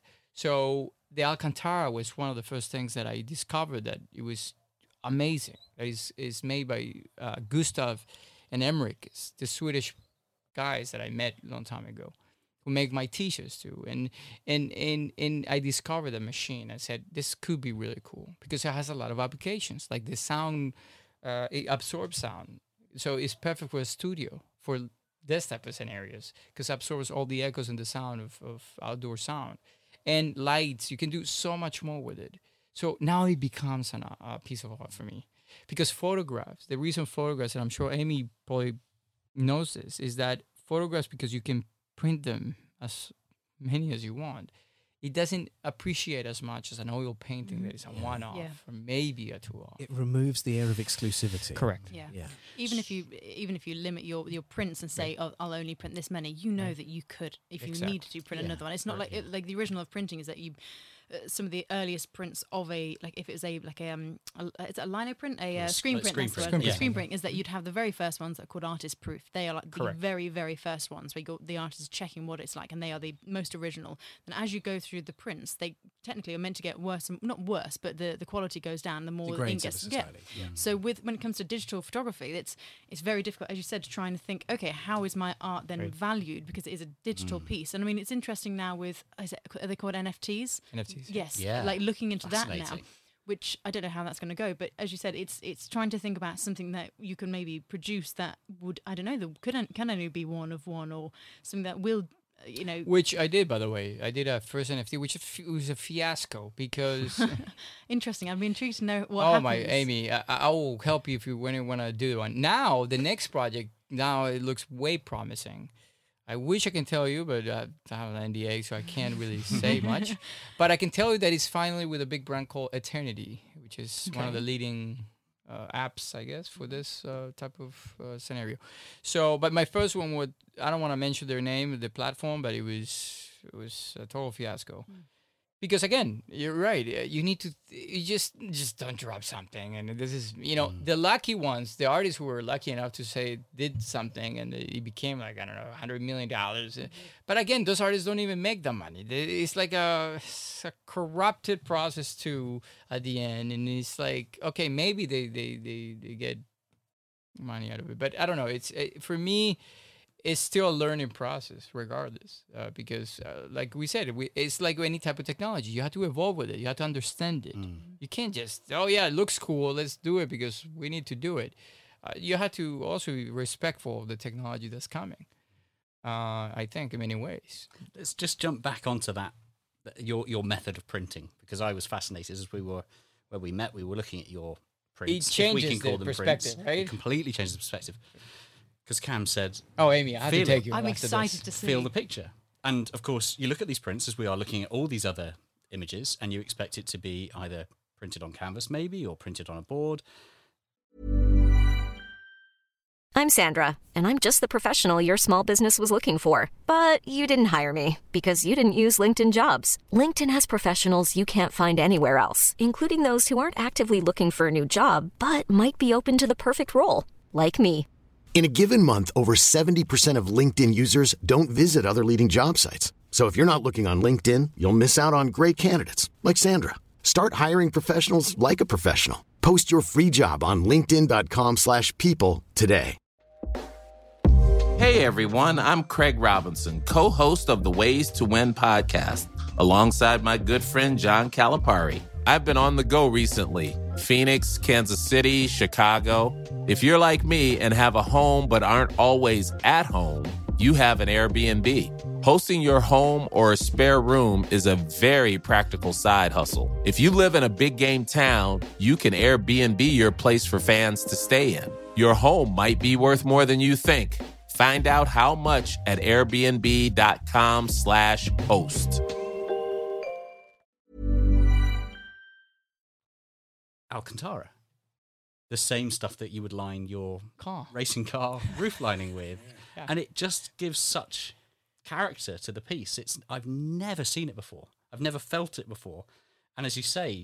So the Alcantara was one of the first things that I discovered that it was amazing. That is is made by uh, Gustav and Emmerich, it's the Swedish guys that I met a long time ago, who make my t-shirts too. And and and and I discovered the machine. I said this could be really cool because it has a lot of applications. Like the sound, uh, it absorbs sound, so it's perfect for a studio for this type of scenarios because it absorbs all the echoes and the sound of, of outdoor sound and lights. You can do so much more with it. So now it becomes an, a piece of art for me because photographs, the reason photographs, and I'm sure Amy probably knows this, is that photographs, because you can print them as many as you want, it doesn't appreciate as much as an oil painting that is a one-off
Yeah.
or maybe a two-off.
It removes the air of exclusivity.
Correct.
Yeah.
Yeah.
Even if you even if you limit your, your prints and say, oh, I'll only print this many, you know that you could, if you
Exactly.
need to, print
Yeah.
another one. It's not like it, like the original of printing is that you, uh, some of the earliest prints of a, like if it was a, like a, um, a, is it a lino print? A uh,
s-
screen
like
print.
screen
that's the
print,
word.
yeah.
Screen print is that you'd have the very first ones that are called artist proof. They are like
Correct.
the very, very first ones where you go, the artist is checking what it's like and they are the most original. And as you go through the prints, they technically are meant to get worse, and not worse, but the, the quality goes down the more the ink
Degrades
gets.
ever so
Yeah.
slightly. Yeah.
So with when it comes to digital photography, it's it's very difficult, as you said, to try and think, okay, how is my art then
Right.
valued because it is a digital piece? And I mean, it's interesting now with is it, are they called N F Ts?
N F Ts.
Yes,
Yeah.
like looking into that now,
Fascinating.
which I don't know how that's going to go. But as you said, it's it's trying to think about something that you can maybe produce that would, I don't know, that could can only be one of one, or something that will, uh, you know,
Which I did, by the way. I did a first N F T, which f- was a fiasco because
interesting. I'd be intrigued to know what
oh
happens.
my, Amy, I, I will help you if you want to do one. Now the next project, now it looks way promising. I wish I can tell you, but uh, I have an N D A, so I can't really say much. But I can tell you that it's finally with a big brand called Eternity, which is one of
Okay.
the leading uh, apps, I guess, for this uh, type of uh, scenario. So, but my first one would, I don't want to mention their name, the platform, but it was it was a total fiasco. Because again, you're right. uh, You need to, you just just don't drop something. And this is, you know, the lucky ones, the artists who were lucky enough to say did something and it became like, I don't know, a hundred million dollars. But again, those artists don't even make the money. They- It's like a, it's a corrupted process too at the end. And it's like, okay, maybe they they they, they get money out of it, but I don't know. It's it, for me. It's still a learning process, regardless, uh, because, uh, like we said, we, it's like any type of technology. You have to evolve with it. You have to understand it. You can't just, oh yeah, it looks cool, let's do it because we need to do it. Uh, you have to also be respectful of the technology that's coming. Uh, I think in many ways.
Let's just jump back onto that, th- your your method of printing, because I was fascinated as we were, where we met, we were looking at your prints. if we
changes
can call
the
them
perspective,
prints.
right?
It completely changes the perspective. Because Cam said,
Oh, Amy, I have
Feel
to
it.
take you.
I'm
after
excited
this.
to see.
feel the picture. And of course, you look at these prints as we are looking at all these other images, and you expect it to be either printed on canvas, maybe, or printed on a board.
I'm Sandra, and I'm just the professional your small business was looking for. But you didn't hire me because you didn't use LinkedIn Jobs. LinkedIn has professionals you can't find anywhere else, including those who aren't actively looking for a new job, but might be open to the perfect role, like me.
In a given month, over seventy percent of LinkedIn users don't visit other leading job sites. So if you're not looking on LinkedIn, you'll miss out on great candidates like Sandra. Start hiring professionals like a professional. Post your free job on linkedin.com slash people today.
Hey everyone, I'm Craig Robinson, co-host of the Ways to Win podcast, alongside my good friend John Calipari. I've been on the go recently. Phoenix, Kansas City, Chicago. If you're like me and have a home but aren't always at home, you have an Airbnb. Hosting your home or a spare room is a very practical side hustle. If you live in a big game town, you can Airbnb your place for fans to stay in. Your home might be worth more than you think. Find out how much at airbnb.com slash host.
Alcantara. The same stuff that you would line your
Car.
racing car roof lining with.
Yeah.
And it just gives such character to the piece. It's I've never seen it before. I've never felt it before. And as you say,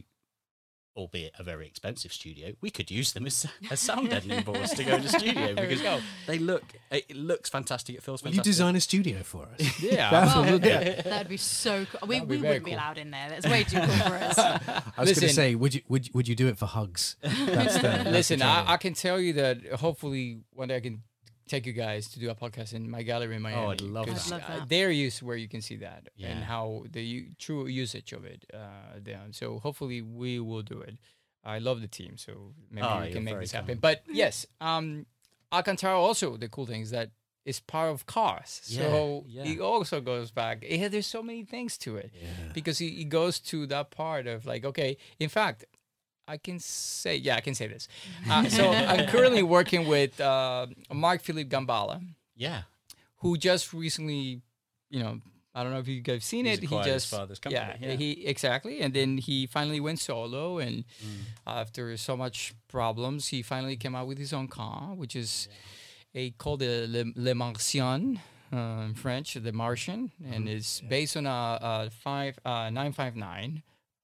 albeit a very expensive studio, we could use them as, as sound deadening boards to go in the studio
There we
because
go.
they look, it looks fantastic. It feels
Will
fantastic.
you design a studio for us?
Yeah.
Absolutely.
That would be so cool. We,
That'd be
we
very
wouldn't be
cool.
allowed in there. That's way too cool for us.
I was going to
Listen.
say, would you would you- would you do it for hugs? That's the, that's
Listen,
the challenge.
I, I can tell you that hopefully one day I can take you guys to do a podcast in my gallery in Miami.
Oh, I'd love
'cause,
that. I'd love
uh,
that.
There is where you can see that
Yeah.
and how the u- true usage of it. Uh, there. So hopefully we will do it. I love the team, so maybe
Oh,
we
you're
can make
very
this happen.
kind.
But yes, um, Alcantara also, the cool thing is that it's part of cars. So
Yeah,
it
yeah.
also goes back. Yeah, there's so many things to it because it, it goes to that part of like, okay, in fact, I can say, yeah, I can say this. Uh, so I'm currently working with uh, Mark Philippe Gambala,
Yeah.
who just recently, you know, I don't know if you guys have seen
He's
it. He
acquired his
just,
father's company,
yeah,
yeah.
he exactly, and then he finally went solo, and
Mm.
after so much problems, he finally came out with his own car, which is a called the Le, Le Martien uh, in French, the Martian, and
Mm-hmm.
it's based on a, a five uh, nine five nine,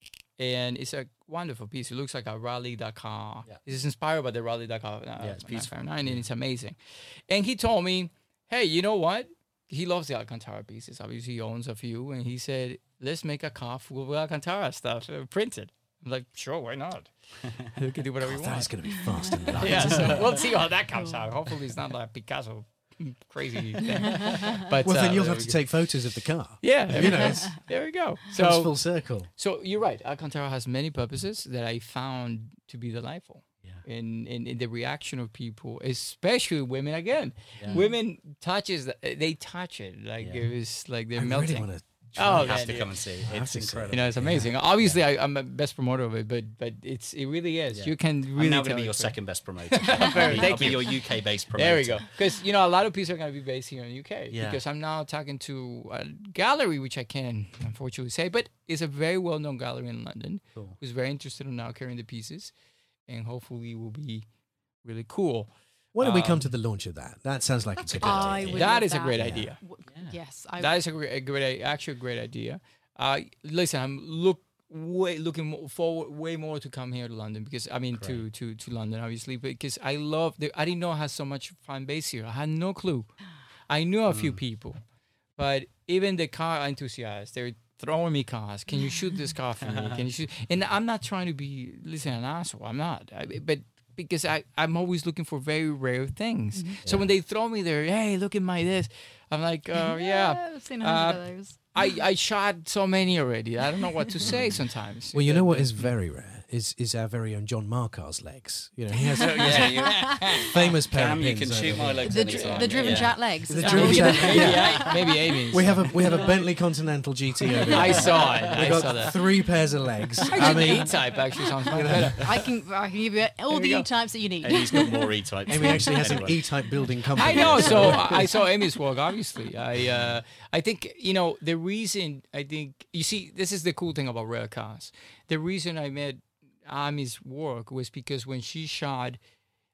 and it's a wonderful piece. It looks like a Rally Dakar.
Yeah.
It's inspired by the Rally Dakar. Uh,
Yeah, it's beautiful.
nine five nine, and it's amazing. And he told me, hey, you know what? He loves the Alcantara pieces. Obviously, he owns a few. And he said, let's make a car full of Alcantara stuff uh, printed. I'm like, sure, why not? We can do whatever we
That
want.
is going to be fast and light.
Yeah, so we'll see how that comes out. Hopefully, it's not like Picasso crazy thing. But
Well,
uh,
then you'll
there
have
we
to
go.
take photos of the car.
Yeah, there
You
we
know,
go.
it's
There we go.
comes
So,
full circle.
so you're right. Alcantara has many purposes that I found to be delightful.
Yeah.
In, in, in the reaction of people, especially women. Again,
Yeah.
women touches the, they touch it like
Yeah.
it was like they're
I
melting.
really want to.
Oh,
You have
man,
to
yeah.
come and see.
have
It's
to see.
incredible.
You know, it's amazing. Obviously, I, I'm a best promoter of it, but but it's it really is.
Yeah.
You can really.
I'm now going
tell
to be
it
your
for-
second best promoter. I'll be,
Thank
I'll be
you.
your U K based promoter.
There we go. Because you know a lot of pieces are going to be based here in the U K.
Yeah.
Because I'm now talking to a gallery, which I can unfortunately say, but it's a very well known gallery in London
Cool.
who's very interested in now carrying the pieces, and hopefully will be really cool.
Why don't we come
Um,
to the launch of that? That sounds like a good
I
idea.
would
That
love
is a
that.
great
Yeah.
idea.
W- Yes, I
That is a great, a great, actually a great idea. Uh, listen, I'm look way looking mo- forward way more to come here to London because I mean to, to to London obviously because I love the I didn't know it has so much fan base here. I had no clue. I knew a few people, but even the car enthusiasts, they're throwing me cars. Can you shoot this car for me? Can you shoot? And I'm not trying to be listen an asshole. I'm not. I, but because I I'm always looking for very rare things. So when they throw me there, hey, look at my this. I'm like, oh yeah.
I've seen a hundred
Uh,
of those.
I, I shot so many already. I don't know what to say sometimes.
Well, you know what is very rare is is our very own John Markar's legs. You know, he has
Yeah,
famous pair
Cam,
of
you
pins
can
over
shoot
here.
my legs
The, dr-
anytime.
the driven
yeah.
chat legs.
The
Is that
driven
what-
chat-
maybe,
yeah.
maybe Amy's.
We have a we have a Bentley Continental G T over here.
I saw it.
We
I
got
saw that.
three pairs of legs. I
Actually,
mean,
E-Type actually sounds much better.
I can I can give you all
There we
the
go.
E-types that you need.
And he's got more E-types.
Amy actually has
Anyway.
an E-type building company.
I know. So I I saw Amy's work. Obviously, I uh, I think you know the reason. I think you see this is the cool thing about rare cars. The reason I met Amy's work was because when she shot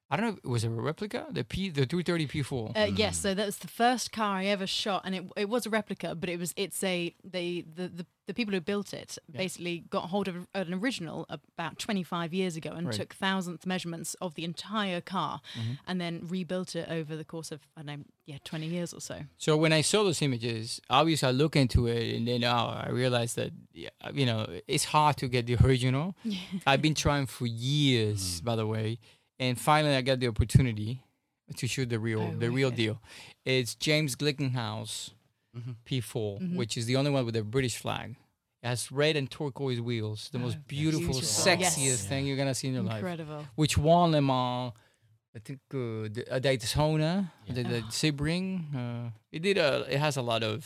I don't know. Was it a replica? The P, the three thirty P four.
Uh, yes, so that was the first car I ever shot, and it it was a replica, but it was it's a they the the, the people who built it basically got hold of an original about twenty-five years ago and
Right.
took thousandth measurements of the entire car, and then rebuilt it over the course of I don't know, yeah, twenty years or so.
So when I saw those images, obviously I look into it, and then oh, I realized that yeah, you know it's hard to get the original. I've been trying for years, by the way, and finally I got the opportunity to shoot the real,
Oh,
the real
okay.
deal. It's James Glickenhaus P four, which is the only one with a British flag. It has red and turquoise wheels, the most beautiful,
beautiful.
sexiest
Yes.
thing you're gonna see in your life.
Incredible.
Which won Le Mans, I think, uh, the- uh, Daytona, the, the Sebring. Uh, it did a. It has a lot of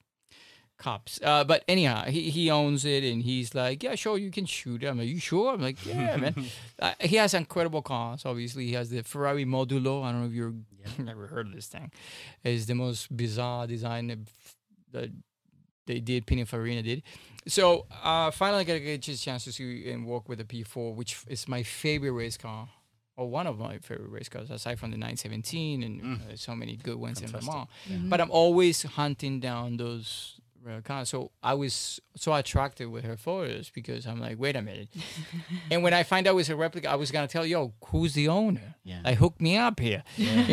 cops. Uh, but anyhow, he, he owns it, and he's like, yeah, sure, you can shoot it. I'm like, you sure? I'm like, yeah, man. Uh, he has incredible cars. Obviously, he has the Ferrari Modulo. I don't know if you've never heard of this thing. It's the most bizarre design of- that they did, Pininfarina did. So uh, finally, I got to get a chance to see and work with the P four, which is my favorite race car, or one of my favorite race cars, aside from the nine seventeen and uh, so many good ones in Le Mans. But I'm always hunting down those rare cars. So I was so attracted with her photos because I'm like, wait a minute. And when I find out it's a replica, I was gonna tell, yo, who's the owner?
Yeah.
Like, hook me up here. You know?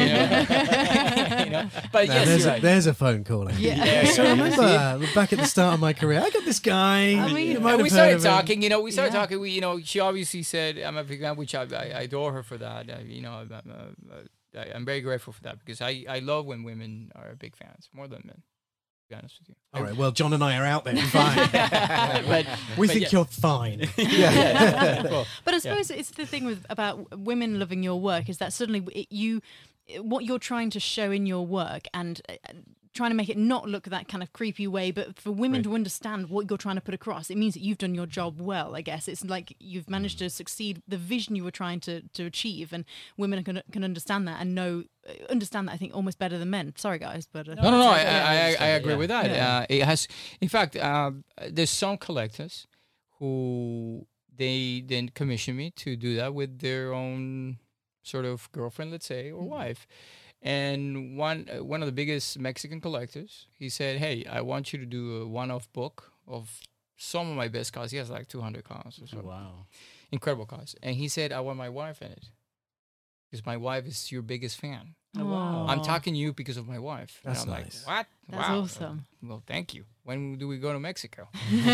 You know? But
Now,
yes,
there's,
you're
a,
right.
there's a phone calling.
Yeah.
So remember back at the start of my career, I got this guy.
I mean,
you
And
might
we
have heard
started
of him.
talking, you know, we started
Yeah.
talking. We, you know, she obviously said, I'm a big fan, which I, I, I adore her for that. I, you know, I'm, I'm, uh, I- I'm very grateful for that because I, I love when women are big fans more than men, to be honest with you.
All right, well, John and I are out there. Fine.
but,
we
but
think
yeah.
you're fine.
yeah, cool.
But I suppose it's the thing with about women loving your work is that suddenly it, you, what you're trying to show in your work and uh, trying to make it not look that kind of creepy way, but for women
Right.
to understand what you're trying to put across, it means that you've done your job well. I guess it's like you've managed to succeed the vision you were trying to to achieve, and women can can understand that and know uh, understand that. I think almost better than men. Sorry, guys, but uh,
No, no, no. I,
Yeah.
I, I, I agree
Yeah.
with that.
Yeah.
Uh, it has, in fact, uh, there's some collectors who they then commission me to do that with their own sort of girlfriend, let's say, or wife. And one uh, one of the biggest Mexican collectors, he said, "Hey, I want you to do a one-off book of some of my best cars." He has like two hundred cars or so,
Wow.
incredible cars. And he said, "I want my wife in it because my wife is your biggest fan."
wow.
I'm talking to you because of my wife. And
That's
I'm
nice.
like, what?
That's
wow.
awesome.
Well, thank you. When do we go to Mexico?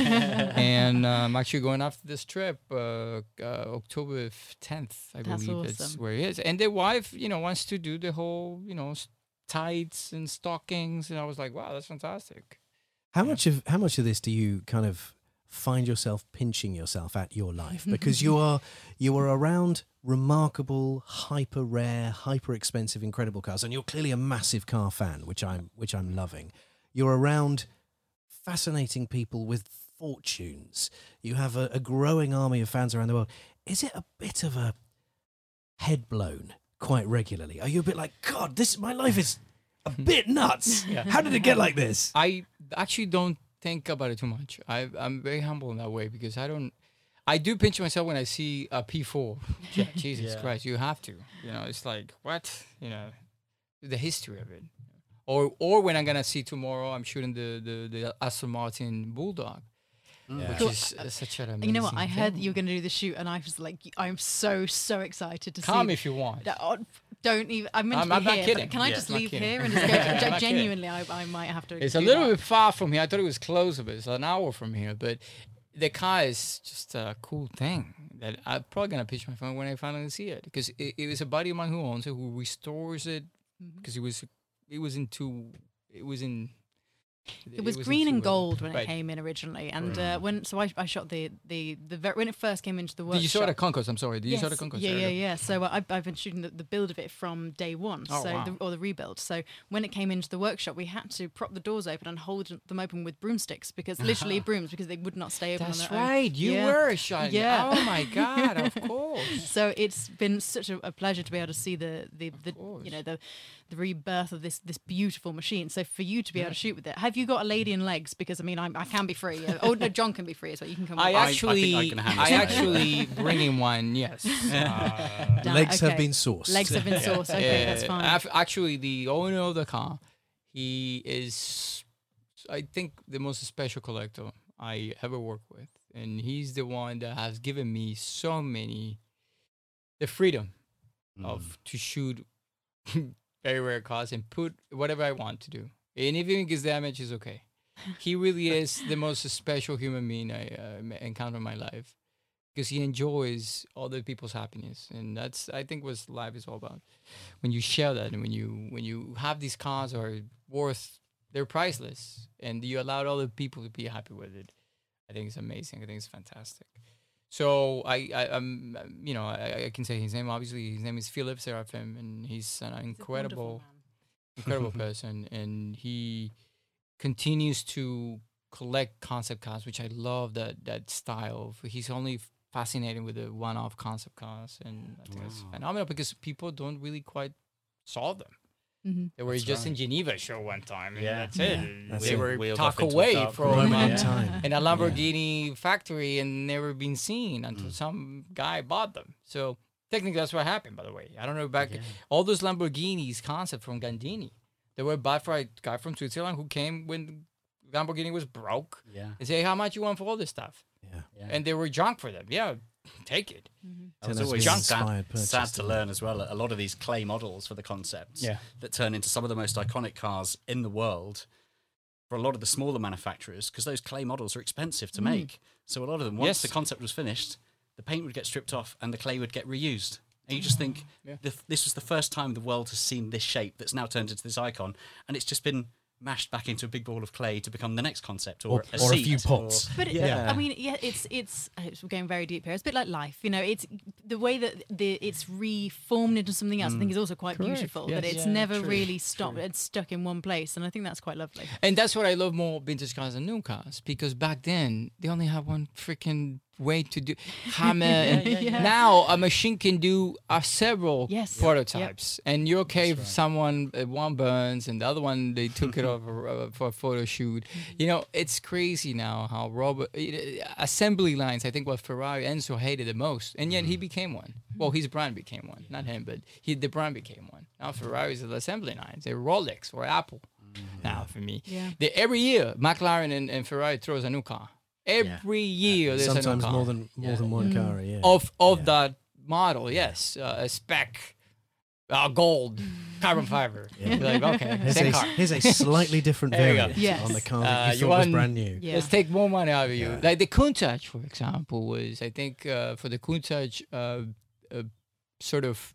and uh, I'm actually going after this trip uh, uh, October tenth, I
That's
believe. That's
awesome.
where he is. And the wife, you know, wants to do the whole, you know, s- tights and stockings. And I was like, wow, that's fantastic.
How much of how much of this do you kind of find yourself pinching yourself at your life? Because you are you are around remarkable, hyper rare, hyper expensive, incredible cars, and you're clearly a massive car fan, which I'm which I'm loving. You're around fascinating people with fortunes. You have a, a growing army of fans around the world. Is it a bit of a head blown quite regularly? Are you a bit like, God, this my life is a bit nuts. How did it get like this?
I actually don't think about it too much. I, I'm very humble in that way because I don't. I do pinch myself when I see a P four. Yeah, Jesus
Yeah.
Christ, you have to. You know, it's like what? You know, the history of it. Or or when I'm gonna see tomorrow, I'm shooting the the, the Aston Martin Bulldog, which
Cool.
is uh, such an amazing.
You know what? I heard that
thing.
you were going to do the shoot, and I was like, I'm so so excited to
Come
see.
if you want.
That- oh, Don't even. I'm meant
I'm-
to
I'm
be
not
here.
kidding.
But can I
Yeah,
just
I'm not
leave
kidding.
here and just go?
I'm
Ge-
not kidding.
genuinely, I, I might have to.
It's a
do
little
that.
bit far from here. I thought it was closer, but it's an hour from here. But the car is just a cool thing that I'm probably gonna pitch my phone when I finally see it because it, it was a buddy of mine who owns it who restores it because it was it was into it was in.
It was
in
green and
too, uh,
gold when
right.
it came in originally, and uh, when so I, I shot the the the ver- when it first came into the workshop.
Did you saw the Concourse? I'm sorry. Did you saw the
Yes.
Concourse?
Yeah,
There
yeah,
you go.
yeah. So uh, I've, I've been shooting the, the build of it from day one,
Oh,
so
wow.
the, or the rebuild. So when it came into the workshop, we had to prop the doors open and hold them open with broomsticks because literally brooms because they would not stay open.
That's
on their own.
right. You
Yeah.
were shot.
Yeah.
Oh my God! Of course.
So it's been such a, a pleasure to be able to see the the, the
course.
you know the the rebirth of this this beautiful machine. So for you to be able to shoot with it, have have you got a lady in legs? Because I mean, I, I can be free. Oh no, John can be free as well. You can come.
I
with
I- I
us.
actually,
think I
I,
can handle something.
actually bring in one. Yes. Uh,
Damn,
Legs have
okay.
been sourced.
Legs have been sourced. Okay, that's
Uh,
fine.
af- Actually, the owner of the car, he is, I think, the most special collector I ever worked with, and he's the one that has given me so many, the freedom
Mm.
of to shoot very rare cars and put whatever I want to do, and even if it gets damaged, is okay. He really is the most special human being I uh, encountered in my life. Because he enjoys other people's happiness, and that's I think what life is all about. When you share that, and when you when you have these cars are worth, they're priceless, and you allow other people to be happy with it, I think it's amazing. I think it's fantastic. So I, I um you know I, I can say his name. Obviously, his name is Philip Seraphim, and he's an
He's a
incredible
wonderful man.
incredible person, and he continues to collect concept cars, which I love that that style. He's only fascinated with the one-off concept cars, and I think that's
Wow.
phenomenal because people don't really quite solve them.
Mhm.
They were
That's
just in
right.
Geneva show one time, and
Yeah.
that's
Yeah,
it.
that's
they
it.
were
Wheeled
tucked
off into a
away
dark
from
room,
Moment
uh,
in
yeah.
time.
in a Lamborghini factory and never been seen until
Mm.
some guy bought them. So technically, that's what happened. By the way, I don't know back
Yeah.
all those Lamborghinis concept from Gandini. They were bought for a guy from Switzerland who came when Lamborghini was broke.
Yeah.
They say, "How much you want for all this stuff?"
Yeah.
Yeah.
And they were junk for them. Yeah, take it.
I was
Turn out to
always
be an
sad,
inspired purchase,
sad to
didn't it?
learn as well. A lot of these clay models for the concepts
Yeah.
that turn into some of the most iconic cars in the world for a lot of the smaller manufacturers, because those clay models are expensive to make. So a lot of them, once
Yes.
the concept was finished, the paint would get stripped off and the clay would get reused. And you just think,
Yeah.
the, this was the first time the world has seen this shape that's now turned into this icon, and it's just been mashed back into a big ball of clay to become the next concept, or,
Or,
a,
or a
seat,
few
or-
pots.
But it,
Yeah.
I mean, yeah, it's it's it's we're going very deep here. It's a bit like life, you know. It's the way that the it's reformed into something else. I think is also quite
Correct,
beautiful.
yes.
That it's
Yeah,
never
true,
really stopped and stuck in one place, and I think that's quite lovely.
And that's what I love more vintage cars than new cars, because back then they only had one freaking way to do hammer. and
yeah, yeah.
Now a machine can do uh, several
Yes.
prototypes, and you're okay if someone uh, one burns and the other one they took it off uh, for a photo shoot. You know, it's crazy now how robot uh, assembly lines. I think what Ferrari Enzo hated the most, and yet he became one. Well, his brand became one, not him, but he the brand became one. Now Ferrari's the assembly lines. They're Rolex or Apple. Now for me,
Yeah.
they, every year McLaren and, and Ferrari throws a new car. Every year there's a new
Sometimes
car
more than more than one car. Yeah.
of of
Yeah.
that model. Yes, uh, a spec, uh, gold, carbon fiber. You're like, okay,
Here's
same
a,
car.
here's a slightly different
There you go.
variant
Yes.
on the car
Uh,
that you
you
thought was
want-
brand new.
Yeah.
Let's take more money out of you.
Yeah.
Like the Countach, for example, was I think uh, for the Countach, uh, uh, sort of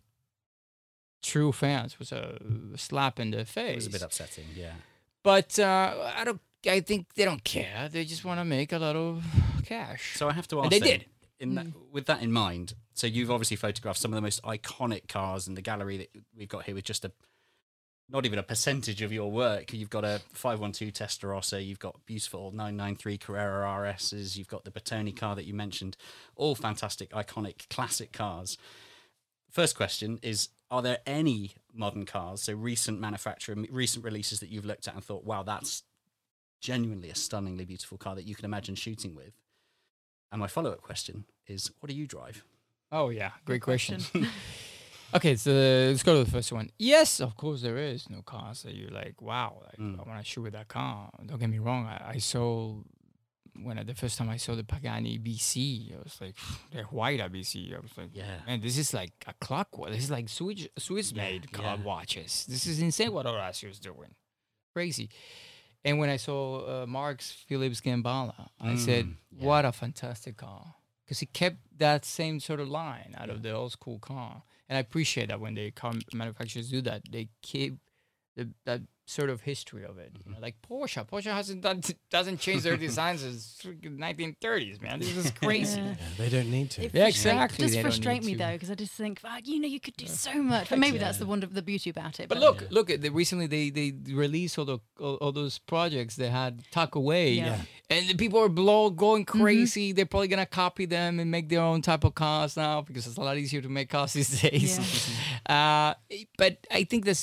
true fans was a slap in the face.
It was a bit upsetting, yeah.
But uh, I don't. I think they don't care. They just want to make a lot of cash.
So I have to ask.
And they
then,
did.
In that, with that in mind, so you've obviously photographed some of the most iconic cars in the gallery that we've got here with just a, not even a percentage of your work. You've got a five one two Testarossa, you've got beautiful nine ninety-three Carrera R S's, you've got the Bertoni car that you mentioned, all fantastic, iconic, classic cars. First question is, are there any modern cars, so recent manufacturer, recent releases that you've looked at and thought, wow, that's genuinely a stunningly beautiful car that you can imagine shooting with? And my follow-up question is, what do you drive?
Oh yeah, great question.
question.
Okay, so let's go to the first one. Yes, of course there is no cars that you're like, wow, like,
Mm.
I want to shoot with that car. Don't get me wrong. I, I saw when I, the first time I saw the Pagani B C, I was like, they're white at B C. I was like,
Yeah.
man, this is like a clockwork. This is like Swiss Swiss made
Yeah,
car
yeah.
watches. This is insane what Horacio's doing. Crazy. And when I saw uh, Mark's Philips Gambala, I said,
Mm, yeah.
what a fantastic car. Because he kept that same sort of line out of the old school car. And I appreciate that when the car manufacturers do that, they keep the, that sort of history of it. You know, like Porsche. Porsche hasn't done, doesn't change their designs since freaking nineteen thirties, man. This is crazy.
Yeah.
Yeah, they don't need to.
It
Yeah,
frustrate-
exactly.
It
They
does
don't
frustrate
need
me
to.
though, because I just think, "Ah, you know, you could do so much. But maybe that's the wonder, the beauty about it.
But look, look at the recently they they released all the all, all those projects they had tuck away,
Yeah.
and the people are blow going crazy. They're probably gonna copy them and make their own type of cars now because it's a lot easier to make cars these days. Uh, but I think that's the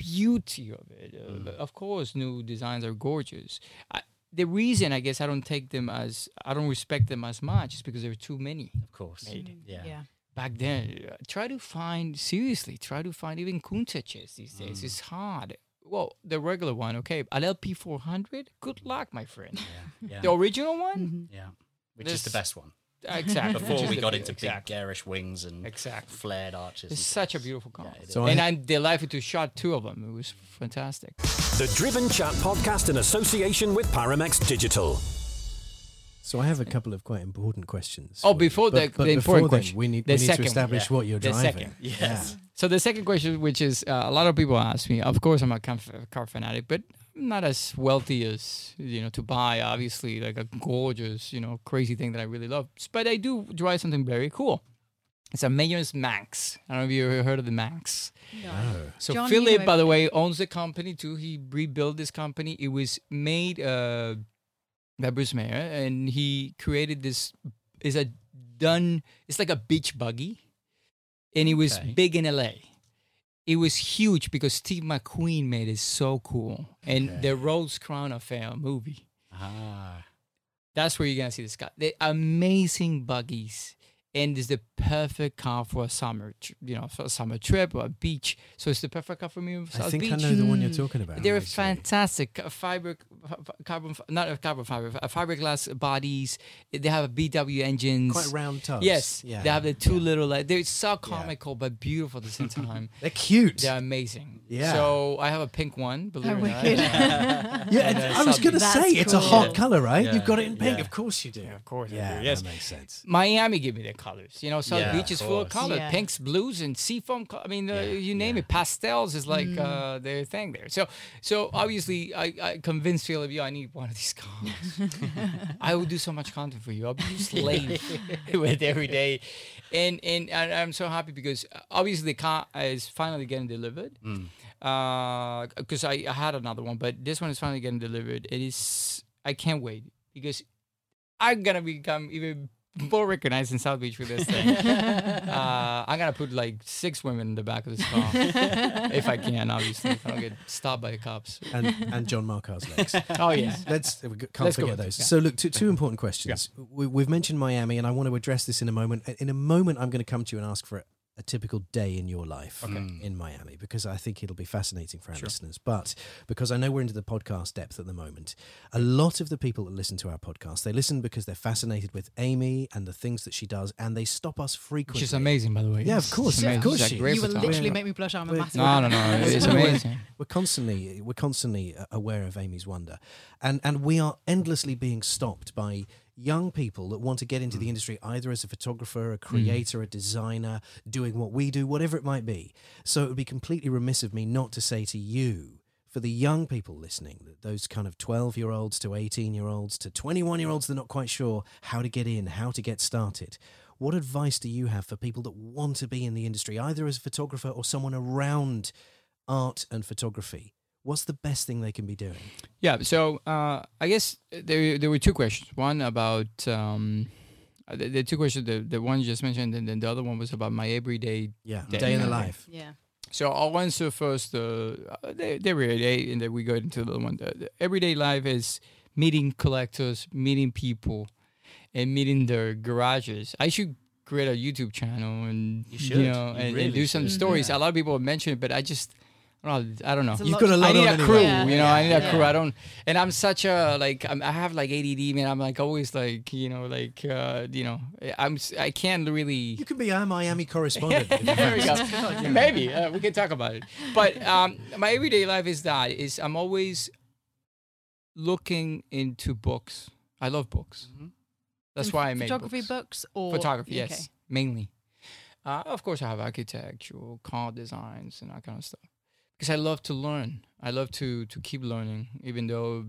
beauty of it. Uh, of course, new designs are gorgeous. I, the reason I guess I don't take them as I don't respect them as much is because there are too many.
Of course.
Made.
Yeah.
Yeah.
Back then, uh, try to find seriously. Try to find even Kuntaches these days.
Mm.
It's hard. Well, the regular one, okay. An L P four hundred. Good luck, my friend.
Yeah. Yeah.
The original one.
Mm-hmm.
yeah. Which is the
This-
best one.
Exactly.
Before
Which
we
is
got
the-
into
exactly.
big garish wings and
Exactly.
flared arches.
It's
and
such a
things.
beautiful car.
Yeah, it
So
and
I-
I'm delighted to shot two of them. It was fantastic.
The Driven Chat podcast in association with Paramex Digital.
So I have a couple of quite important questions.
Oh,
for you.
before
But-
the-
but
the
before
important
then,
question.
we need,
The
we need
second
to
one,
establish
yeah.
what you're
The
driving.
second.
Yes.
So the second question, which is uh, a lot of people ask me, of course I'm a car, car fanatic, but I'm not as wealthy as, you know, to buy, obviously, like a gorgeous, you know, crazy thing that I really love. But I do drive something very cool. It's a Mayors Manx. I don't know if you ever heard of the Manx.
Oh.
So
John, you
Philip,
know
by the
everything.
way, owns the company too. He rebuilt this company. It was made uh, by Bruce Mayer, and he created this. Is a done. It's like a beach buggy, and it was
Okay.
big in L A. It was huge because Steve McQueen made it so cool, and
Okay.
the Rose Crown Affair movie.
Ah.
That's where you're gonna see this guy. They're amazing buggies, and it's the perfect car for a summer, tr- you know, for a summer trip or a beach. So it's the perfect car for me.
I
South
think
Beach.
I know the one you're talking about.
They're
actually.
fantastic uh, fiber, f- f- carbon, f- not a carbon fiber, uh, fiberglass bodies. They have B W engines.
Quite round tubs.
Yes,
Yeah.
they have the two
Yeah.
little. Like, they're so comical but beautiful at the same time.
They're cute.
They're amazing.
Yeah.
So I have a pink one. Believe
Oh,
it or not.
wicked.
Yeah,
And,
and
uh,
I was
South
going to
Beach.
say,
That's
it's a
cool.
hot
Yeah.
colour, right?
Yeah.
You've got it in pink.
Yeah.
Of course you do.
Yeah, of course I
Yeah,
do, yes.
that makes sense.
Miami gave me the colors. You know, South
Yeah,
Beach is full of
of course.
color.
Yeah.
Pinks, blues, and seafoam. Co- I mean, uh,
Yeah,
you name
yeah.
it. Pastels is like
Mm.
uh, their thing there. So, so obviously, I, I convinced Philip, yo, I need one of these cars. I will do so much content for you. I'll be your slave with every day. And, and and I'm so happy because uh, obviously the car is finally getting delivered.
Mm.
Because I, I had another one, but this one is finally getting delivered. It is. I can't wait because I'm gonna become even more recognized in South Beach with this thing. uh, I'm gonna put like six women in the back of this car if I can. Obviously, if I don't get stopped by the cops.
And, and John Marcar's legs.
Oh yeah.
Let's we can't
Let's go
forget
with
those.
it, yeah.
So look, two, two important questions. We, we've mentioned Miami, and I want to address this in a moment. In a moment, I'm going to come to you and ask for a, a typical day in your life in Miami, because I think it'll be fascinating for our listeners. But because I know we're into the podcast depth at the moment, a lot of the people that listen to our podcast, they listen because they're fascinated with Amy and the things that she does, and they stop us frequently.
Which is amazing, by the way.
Yeah, of course,
It's
of
amazing.
course
She's a
she
great
You will
photographer.
literally make me blush. I'm a
We're-
massive
No, no, no. It's
We're-
amazing.
We're constantly we're constantly uh, aware of Amy's wonder, and and we are endlessly being stopped by young people that want to get into the industry either as a photographer, a creator, a designer, doing what we do, whatever it might be. So it would be completely remiss of me not to say to you, for the young people listening, that those kind of twelve-year-olds to eighteen-year-olds to twenty-one-year-olds that are not quite sure how to get in, how to get started, what advice do you have for people that want to be in the industry, either as a photographer or someone around art and photography? What's the best thing they can be doing?
Yeah, so uh, I guess there there were two questions. One about um, uh, the, the two questions. The, the one you just mentioned, and then the other one was about my everyday.
Yeah,
Day.
day in the
Okay.
life.
Yeah.
So I'll answer first the uh, the, the everyday, and then we go into the other one. The, the everyday life is meeting collectors, meeting people, and meeting their garages. I should create a YouTube channel and
You should.
know
You
and,
really
and do some
should.
stories.
Yeah.
A lot of people have mentioned it, but I just. I don't know. I don't know.
It's a
You've
lot
got a
to-
lot
I need
on
a crew,
anyway.
you know. I need a
Yeah.
crew. I don't, and I'm such a like. I'm, I have like A D D, man. I'm like always like, you know, like, uh, you know, I'm. s- I can't really.
You can be our Miami correspondent. if you
There we
fancy.
go. Maybe uh, we can talk about it. But um, my everyday life is that is I'm always looking into books. I love books. That's
In
why I make
photography
books.
books or
Photography,
okay.
yes, mainly. Uh, of course, I have architectural, car designs, and that kind of stuff. Because I love to learn. I love to to keep learning, even though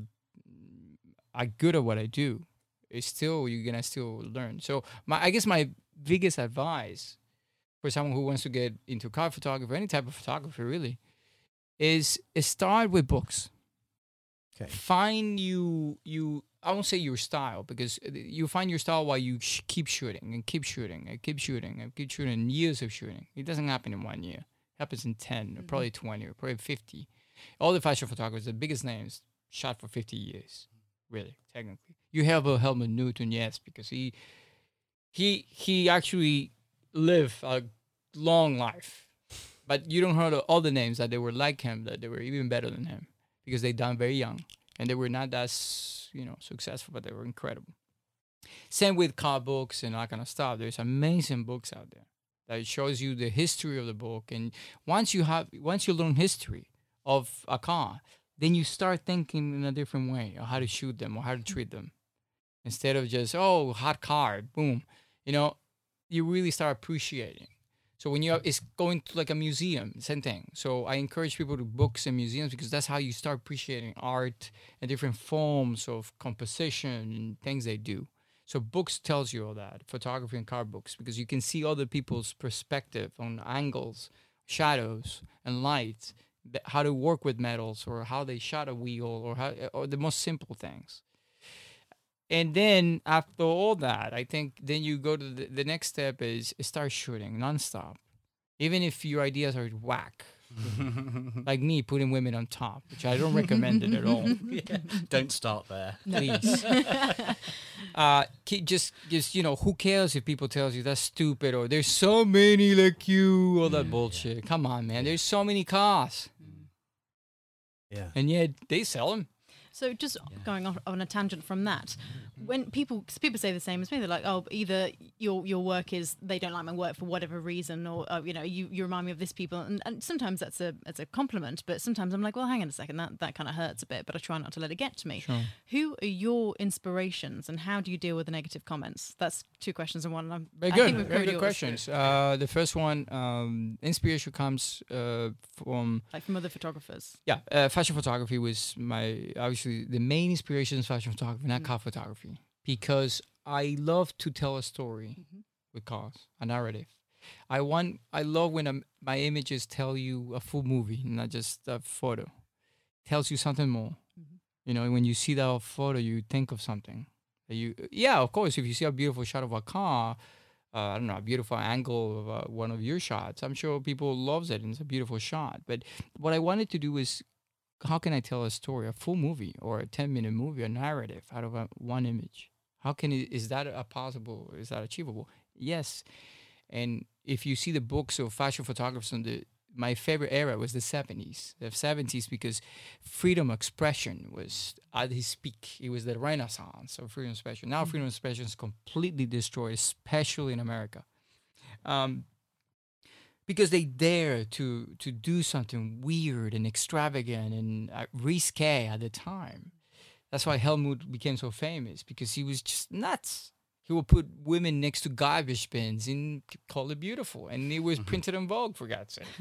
I'm good at what I do. It's still you're gonna still learn. So my I guess my biggest advice for someone who wants to get into car photography, any type of photography, really, is, is start with books.
Okay.
Find you you. I won't say your style, because you find your style while you sh- keep shooting and keep shooting and keep shooting and keep shooting, years of shooting. It doesn't happen in one year. happens in ten, or probably twenty, or probably fifty. All the fashion photographers, the biggest names, shot for fifty years, really, technically. You have a Helmut Newton, yes, because he he he actually lived a long life. But you don't hear all the names that they were like him, that they were even better than him, because they died very young. And they were not that, you know, successful, but they were incredible. Same with car books and that kind of stuff. There's amazing books out there that shows you the history of the book. And once you have, once you learn history of a car, then you start thinking in a different way of how to shoot them or how to treat them. Instead of just, oh, hot car, boom. You know, you really start appreciating. So when you have, it's going to like a museum, same thing. So I encourage people to books and museums because that's how you start appreciating art and different forms of composition and things they do. So books tells you all that, photography and car books, because you can see other people's perspective on angles, shadows, and light, how to work with metals or how they shot a wheel or how, or the most simple things. And then after all that, I think then you go to the, the next step is start shooting nonstop. Even if your ideas are whack, like me putting women on top, which I don't recommend it at all.
Yeah. Don't start there.
Please. uh, keep, just, just, you know, who cares if people tell you that's stupid or there's so many like you, all that bullshit. Yeah. Come on, man. There's so many cars.
Yeah.
And yet they sell them.
So just yeah. going off on a tangent from that, when people cause people say the same as me, they're like, oh, either your your work is they don't like my work for whatever reason, or uh, you know, you, you remind me of this people, and, and sometimes that's a it's a compliment, but sometimes I'm like, well, hang on a second, that that kind of hurts a bit, but I try not to let it get to me.
Sure.
Who are your inspirations, and how do you deal with the negative comments? That's two questions in one. And I'm,
Very
I
good,
think we've
very
covered
good
yours.
questions. Uh, the first one, um, inspiration comes uh, from
like from other photographers.
Yeah, uh, fashion photography was my obviously the main inspiration is fashion photography, not mm-hmm. car photography, because I love to tell a story mm-hmm. with cars, a narrative. I want, I love when I'm, my images tell you a full movie, not just a photo. Tells you something more. Mm-hmm. You know, when you see that photo, you think of something. You, yeah, of course, if you see a beautiful shot of a car, uh, I don't know, a beautiful angle of uh, one of your shots, I'm sure people loves it and it's a beautiful shot. But what I wanted to do is, how can I tell a story, a full movie or a ten minute movie, a narrative out of a, one image? How can it, is that a possible, is that achievable? Yes. And if you see the books of fashion photographers, on the, my favorite era was the seventies. The seventies because freedom of expression was at its peak. It was the renaissance of freedom of expression. Now mm-hmm. freedom of expression is completely destroyed, especially in America. Um, Because they dare to to do something weird and extravagant and uh, risque at the time. That's why Helmut became so famous, because he was just nuts. He would put women next to garbage bins and call it beautiful. And it was printed in Vogue, for God's sake.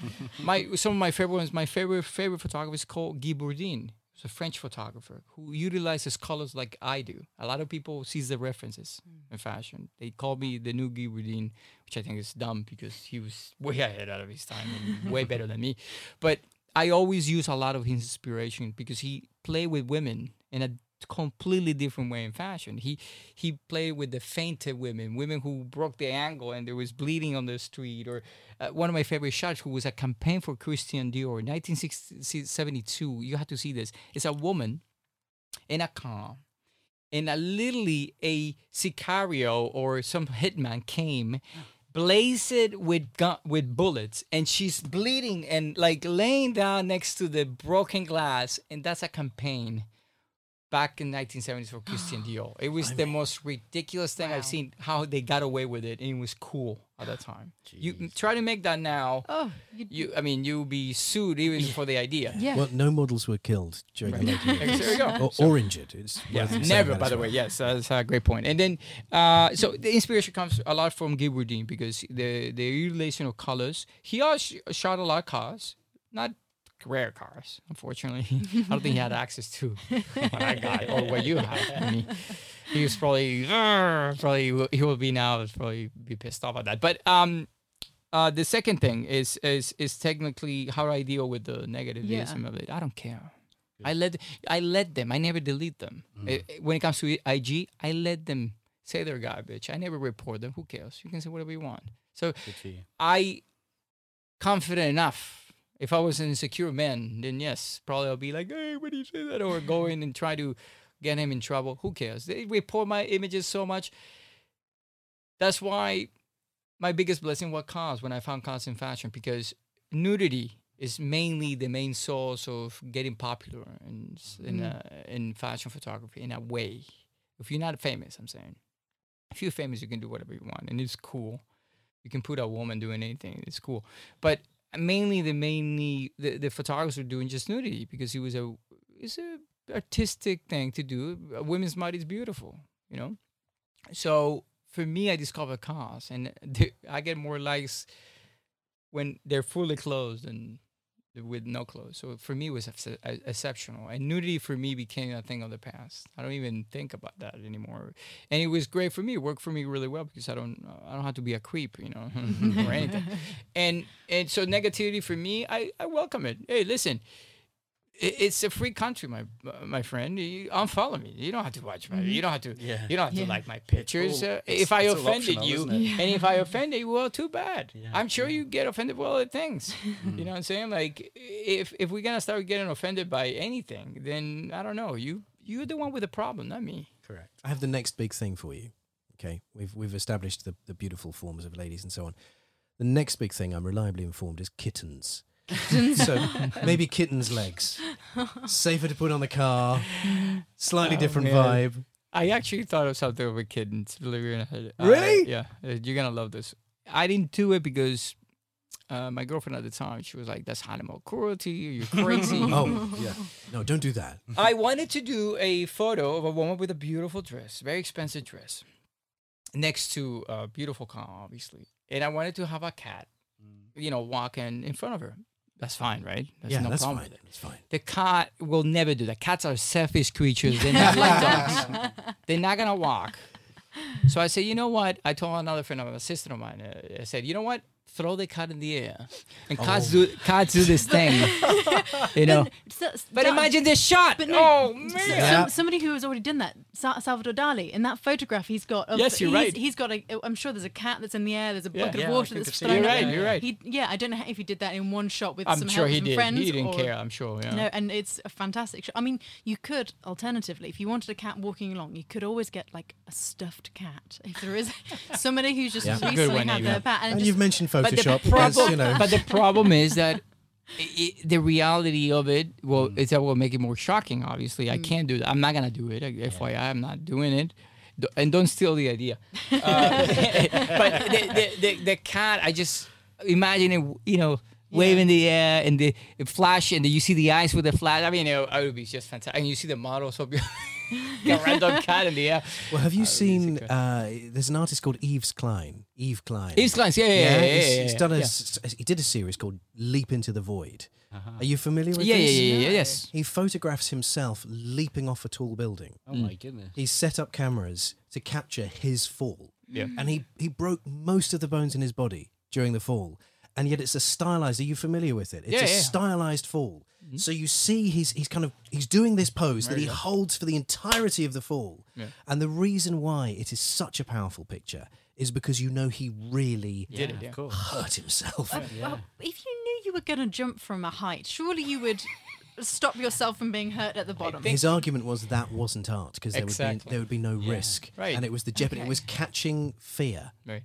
my Some of my favorite ones, my favorite favorite photographer is called Guy Bourdin. He's a French photographer who utilizes colors like I do. A lot of people sees the references mm. in fashion. They call me the new Guy Bourdin, which I think is dumb because he was way ahead out of his time and way better than me. But I always use a lot of his inspiration because he played with women in a completely different way in fashion. He he played with the fainted women, women who broke the angle and there was bleeding on the street. Or uh, one of my favorite shots, who was a campaign for Christian Dior, nineteen seventy-two. You have to see this. It's a woman in a car, and a literally a sicario or some hitman came, blazed with gun, with bullets, and she's bleeding and like laying down next to the broken glass, and that's a campaign back in nineteen seventies for Christian Dior. It was I the mean, most ridiculous thing wow. I've seen, how they got away with it, and it was cool at that time. Jeez. You try to make that now, oh, you I mean, you'll be sued even for the idea.
Yeah. Well, no models were killed during right. the late years.
There you go.
Or,
so,
or injured. It's
yeah, never, by the way. Yes, that's a great point. And then, uh, so the inspiration comes a lot from Guy Bourdin, because the, the utilization of colors. He also shot a lot of cars, not rare cars, unfortunately. I don't think he had access to what I got or what you have. I mean, he was probably uh, probably he will be now probably be pissed off at that. But um, uh, the second thing is is is technically how I deal with the negativism yeah. of it. I don't care. Good. I let I let them. I never delete them. Mm. It, when it comes to I G, I let them say they're garbage. I never report them. Who cares? You can say whatever you want. So I. confident enough. If I was an insecure man, then yes, probably I'll be like, hey, what do you say that? Or go in and try to get him in trouble. Who cares? They report my images so much. That's why my biggest blessing was cars when I found cars in fashion, because nudity is mainly the main source of getting popular in in, uh, in fashion photography in a way. If you're not famous, I'm saying. If you're famous, you can do whatever you want, and it's cool. You can put a woman doing anything. It's cool. But mainly the mainly the, the photographers were doing just nudity because it was a it's a artistic thing to do. A women's body is beautiful, you know. So for me, I discovered cars, and they, I get more likes when they're fully clothed than with no clothes. So for me, it was ex- exceptional. And nudity for me became a thing of the past. I don't even think about that anymore. And it was great for me. It worked for me really well because I don't I don't have to be a creep, you know, or anything. And and so negativity for me, I, I welcome it. Hey, listen, it, it's a free country, my uh, my friend. You unfollow me. You don't have to watch my. You don't have to.
Yeah.
You don't have
Yeah.
to like my pictures.
all-
Uh,
it's-
if I
it's all
offended
optional,
you,
isn't it?
and if I offended you, well, too bad.
Yeah,
I'm sure you get offended by other things. You know what I'm saying? Like, if if we're gonna start getting offended by anything, then I don't know. You you're the one with the problem, not me.
Correct.
I have the next big thing for you. Okay, we've we've established the, the beautiful forms of ladies and so on. The next big thing, I'm reliably informed, is kittens. So maybe kittens' legs, safer to put on the car, slightly
Oh,
different
man.
vibe.
I actually thought of something with kittens. Believe it or not. Uh,
Really?
Yeah, uh, you're gonna love this. I didn't do it because uh, my girlfriend at the time, she was like, "That's animal cruelty. You're crazy."
Oh yeah, no, don't do that.
I wanted to do a photo of a woman with a beautiful dress, very expensive dress, next to a beautiful car, obviously. And I wanted to have a cat, you know, walking in front of her. That's fine, right? There's
yeah,
no
that's
problem
fine.
with it.
That's fine.
The cat will never do that. Cats are selfish creatures. They're not like dogs. They're not going to walk. So I said, you know what? I told another friend of mine, a sister of mine, uh, I said, you know what? Throw the cat in the air. And cats do cats do this thing, you know.
So-
But
that-
imagine this shot.
But no,
oh,
s-
man.
Yeah.
some, somebody who has already done that, Sa- Salvador Dali, in that photograph he's got. Of,
Yes, you're
he's,
right.
He's got a. I'm sure there's a cat that's in the air. There's a
Yeah.
bucket
Yeah,
of
I
water
think
that's
I've seen
thrown.
You're
at
right,
him.
you're right.
He, yeah, I don't know if he did that in one shot with
I'm
some
sure
help
he
from
did.
friends.
He didn't
or,
care, I'm sure. Yeah.
No, and it's a fantastic shot. I mean, you could alternatively, if you wanted a cat walking along, you could always get like a stuffed cat. If there is somebody who's just
Yeah.
That's a good
recently
one,
had
Amy.
their pet, and,
And
it
you've
just,
mentioned
But the
Photoshop, as,
problem,
you know.
but the problem is that i the reality of it, well, it's that will make it more shocking. Obviously, I can't do that. I'm not gonna do it. F Y I, I'm not doing it. D- And don't steal the idea. Uh, but the, the, the, the cat, I just imagine it, you know, waving in the air and the it flash, and then you see the eyes with the flash. I mean, it, it would be just fantastic. And you see the model so beautiful. A random cat in the air.
Well, have you seen?
secret.
Uh, there's an artist called Yves Klein. Yves Klein.
Yves Klein, yeah, yeah, yeah, yeah,
he's,
yeah,
he's
yeah,
done a,
yeah.
s- s- he did a series called Leap into the Void. Are you familiar with
Yeah, yeah,
this?
yeah, yeah, yes.
He photographs himself leaping off a tall building.
Oh my goodness.
He's set up cameras to capture his fall.
Yeah.
And he, he broke most of the bones in his body during the fall. And yet it's a stylized, are you familiar with it? It's
Yeah,
a
yeah.
stylized fall. So you see he's he's kind of he's doing this pose that he holds for the entirety of the fall.
Yeah.
And the reason why it is such a powerful picture is because you know he really
Did it,
Of
yeah.
course.
hurt himself.
well, if you knew you were going to jump from a height, surely you would stop yourself from being hurt at the bottom.
think-
His argument was that wasn't art because there would be
Exactly.
there would be no risk,
Right.
and it was the jeopardy.
Okay.
It was catching fear.
Right.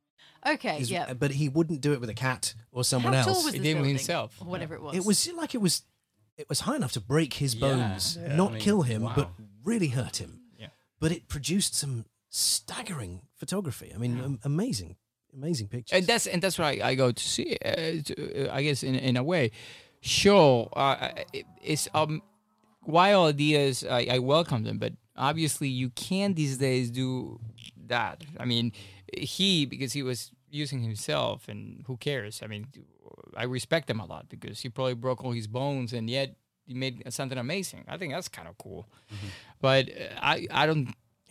Okay,
His-
yeah.
But he wouldn't do it with a cat or someone
How
else.
tall was
He
this
did it with
building?
himself.
Or whatever it was.
It was like it was it was high enough to break his bones,
Yeah.
not
I mean,
kill him,
wow.
but really hurt him.
Yeah.
But it produced some staggering photography. I mean, am- amazing, amazing pictures.
And that's and that's what I, I go to see. Uh, to, uh, I guess in in a way, sure, uh, it, it's um, wild ideas. I, I welcome them, but obviously you can't these days do that. I mean, he because he was using himself, and who cares? I mean, I respect him a lot because he probably broke all his bones, and yet he made something amazing. I think that's kind of cool. But uh, I I don't.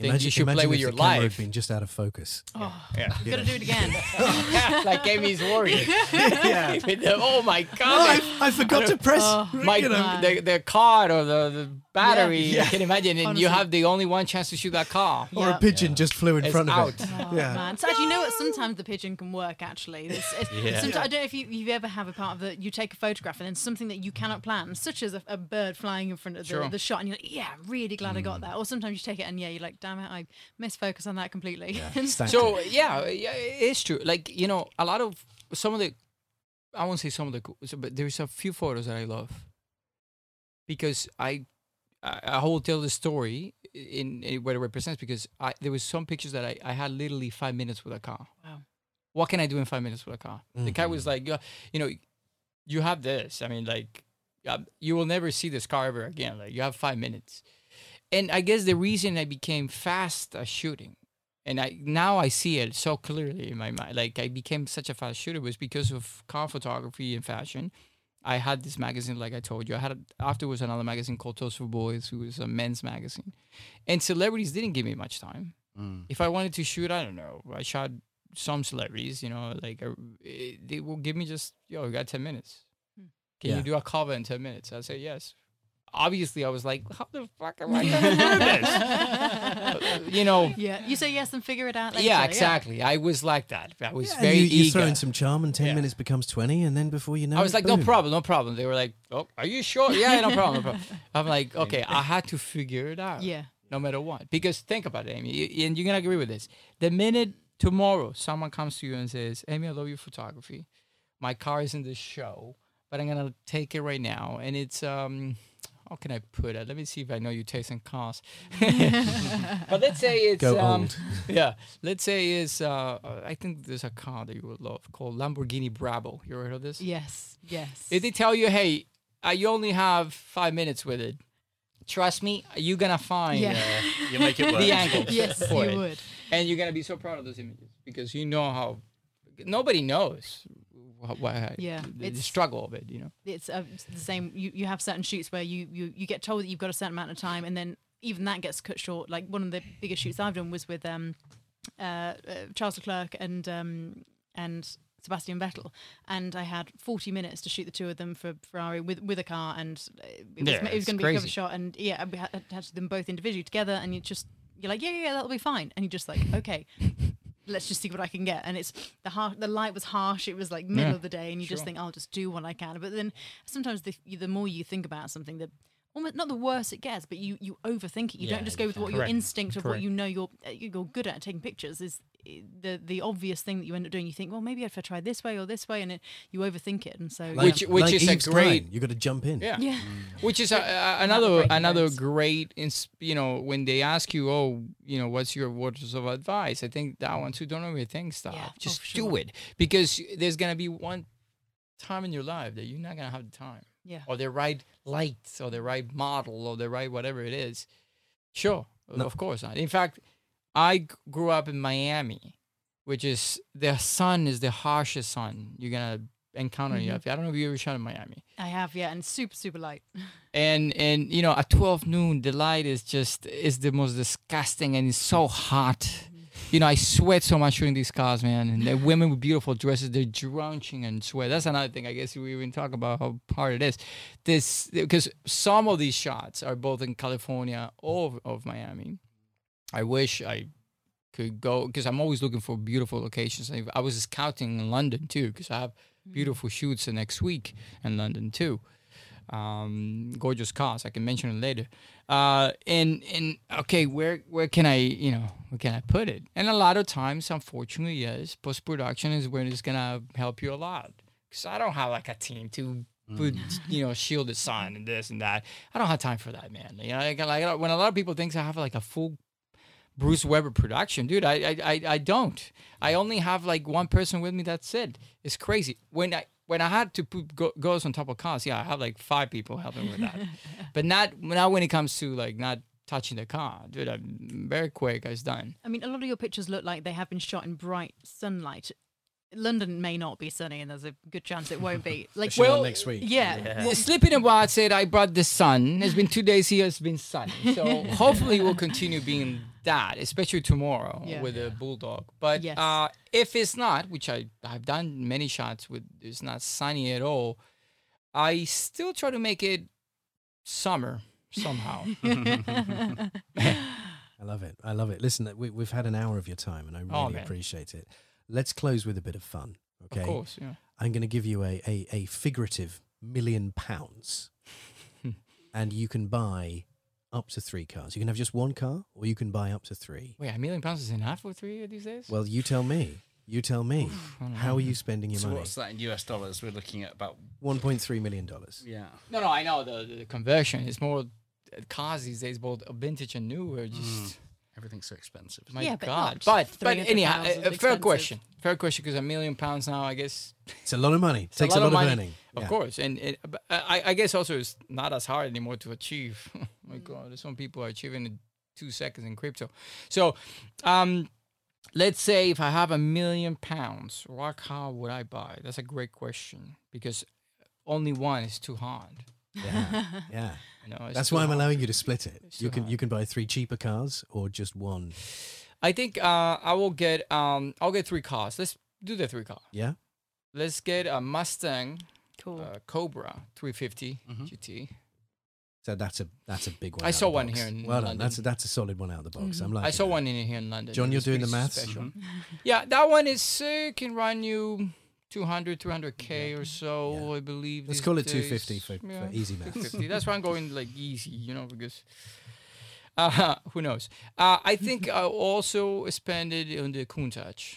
then
imagine,
you should
imagine
play with
if
your
the camera
life.
had been just out of focus.
Oh,
Yeah.
I've got to do it again.
Like Amy's worried.
Yeah.
Oh my
Oh,
God.
I, I forgot to press.
Oh,
My,
you know.
man.
the, the card or the, the battery,
Yeah.
I can imagine, and you
Honestly.
have the only one chance to shoot that car.
Or
Yeah.
a pigeon just flew in
It's
front of
out.
it.
Oh,
Yeah.
man. So actually, you know what? Sometimes the pigeon can work. Actually, it's, it's,
Yeah.
sometimes, I don't know if you, you ever have a part of the you take a photograph and then something that you cannot plan, such as a, a bird flying in front of the,
Sure.
the shot, and you're like, yeah, really glad I got that. Or sometimes you take it and yeah, you're like, damn it, I misfocus on that completely. And
Thank
So yeah, yeah, it's true. Like, you know, a lot of some of the, I won't say some of the, co- so- but there's a few photos that I love because I, I, I will tell the story in, in what it represents because I there was some pictures that I, I had literally five minutes with a car.
Wow.
What can I do in five minutes with a car? The guy was like, "Yeah, you know, you have this. I mean, like, uh, you will never see this car ever again. Like, you have five minutes." And I guess the reason I became fast at shooting, and I now I see it so clearly in my mind, like I became such a fast shooter was because of car photography and fashion. I had this magazine, like I told you. I had a, afterwards another magazine called Toast for Boys, who was a men's magazine, and celebrities didn't give me much time. If I wanted to shoot, I don't know, I shot some celebrities, you know, like uh, eh, they will give me just, yo, you got ten minutes. Can
Yeah.
you do a cover in ten minutes? I say yes. Obviously, I was like, how the fuck am I gonna do this? Uh, you know.
yeah, you say yes and figure it out later.
Yeah, exactly. I was like that. I was
Yeah,
very
you, you
eager.
throw in some charm, and ten
Yeah.
minutes becomes twenty, and then before you know,
I was
it,
like, no
boom.
problem, no problem. They were like, oh, are you sure? Yeah, no problem, no problem. I'm like, okay, I had to figure it out.
Yeah.
No matter what. Because think about it, Amy, y- and you're going to agree with this. The minute tomorrow someone comes to you and says, Amy, I love your photography. My car is in the show, but I'm going to take it right now. And it's, um, how can I put it? Let me see if I know your taste in cars. But let's say it's,
Go
um,
old.
yeah, let's say it's, uh, I think there's a car that you would love called Lamborghini Bravo. You ever heard of this?
Yes, yes.
If they tell you, hey, uh, you only have five minutes with it, trust me, you're going to find
Yeah.
uh,
You make it work.
the angles
yes,
for
you
it.
would.
And you're going to be so proud of those images because you know how nobody knows what, what
Yeah,
the, the
it's-
struggle of it, you know.
It's uh, it's the same. You, you have certain shoots where you, you, you get told that you've got a certain amount of time, and then even that gets cut short. Like one of the biggest shoots I've done was with um, uh, uh, Charles Leclerc and um, and Sebastian Vettel, and I had forty minutes to shoot the two of them for Ferrari with with a car, and it was,
Yeah,
it was
it's
going to be a cover
crazy.
shot, and yeah, we had, had them both individually together, and you just you're like, yeah, yeah, yeah, that'll be fine, and you're just like, okay. Let's just see what I can get, and it's the har- the light was harsh. It was like middle
Yeah,
of the day, and you just
sure.
think, I'll just do what I can. But then sometimes the the more you think about something, the almost not the worse it gets, but you you overthink it. You
Yeah,
don't just go with what your
Correct.
instinct of what
Correct.
you know you're uh, you're good at taking pictures is uh, the the obvious thing that you end up doing. You think, well, maybe if I try this way or this way, and it, you overthink it, and so
Like,
Which- which
like
is a
Eve's
great-
Time, you got to jump in.
Yeah.
yeah,
Which is a, a,
That'll
another
break the
another
bones.
great, ins- you know, when they ask you, oh, you know, what's your words of advice? I think that one too. Don't overthink stuff.
Yeah,
Just
oh,
do
sure.
it because there's gonna be one time in your life that you're not gonna have the time.
yeah,
Or the right lights, or the right model, or the right whatever it is. Sure,
No.
of course not. In fact, I g- grew up in Miami, which is the sun is the harshest sun you're gonna encounter in your life. I don't know if you ever shot in Miami.
I have, yeah, and it's super super light.
And and you know, at twelve noon, the light is just is the most disgusting, and it's so hot. You know, I sweat so much shooting these cars, man. And the women with beautiful dresses, they're drenching in sweat. That's another thing. I guess we even talk about how hard it is. This because some of these shots are both in California or of Miami. I wish I could go because I'm always looking for beautiful locations. I I was scouting in London too because I have beautiful shoots the next week in London too. Um, gorgeous cars. I can mention it later. Uh, and and okay, where where can I you know where can I put it? And a lot of times, unfortunately, yes, post production is where it's gonna help you a lot because I don't have like a team to put you know shield the sun and this and that. I don't have time for that, man. You know, like, like when a lot of people think I have like a full Bruce Weber production, dude. I, I I I don't. I only have like one person with me. That's it. It's crazy. When I when I had to put go- girls on top of cars, yeah, I have like five people helping with that. But not not when it comes to like not touching the car, dude. I'm very quick. It's done.
I mean, a lot of your pictures look like they have been shot in bright sunlight. London may not be sunny, and there's a good chance it won't be. Like,
Especially not
well,
next week.
yeah.
Yeah, Sleeping About said I brought the sun. It's been two days here. It's been sunny. So hopefully we'll continue being that, especially tomorrow
Yeah.
with the bulldog. But
Yes.
uh, if it's not, which I I've done many shots with, it's not sunny at all. I still try to make it summer somehow.
I love it. I love it. Listen, we, we've had an hour of your time, and I
Oh,
really
man.
appreciate it. Let's close with a bit of fun. Okay.
Of course, yeah.
I'm going to give you a, a, a figurative million pounds, and you can buy up to three cars. You can have just one car, or you can buy up to three.
Wait, a million pounds is enough for three these days?
Well, you tell me. You tell me. How are you spending your
So
money?
what's that in U S dollars? We're looking at about
one point three million dollars.
yeah.
No, no, I know the, the conversion. It's more uh, cars these days, both vintage and new, are just
Everything's so expensive.
my
Yeah, but
God.
not
But but
three hundred
anyhow,
pounds
a,
is
a fair
expensive.
question. Fair question, because a million pounds now, I guess,
It's a lot of money.
a
Takes
lot
a lot
of
of,
money.
earning.
of
Yeah.
course, and it, but I, I guess also it's not as hard anymore to achieve. My God, there's some people are achieving in two seconds in crypto. So, um, let's say if I have a million pounds, what car would I buy? That's a great question, because only one is too hard.
Yeah. Yeah.
You know, it's
That's
too
why I'm
hard.
allowing you to split it.
It's
You
too
can
hard.
you can buy three cheaper cars or just one.
I think uh, I will get um, I'll get three cars. Let's do the three car.
Yeah.
Let's get a Mustang
Cool.
uh, Cobra three fifty G T.
So that's a that's a big one.
I
out
saw
of the
one
box.
here in
well done.
London.
That's a, that's a solid one out of the box. I'm like
I saw one in here in London.
John,
It
you're
was
doing the
pretty
maths?
special.
Mhm.
Yeah, that one is uh, can run you two hundred, three hundred K or so,
Yeah.
I believe.
Let's
these
call it
days.
two fifty for, for easy maths.
two fifty. That's why I'm going like easy, you know, because uh, who knows? Uh, I think I also spend it on the Countach.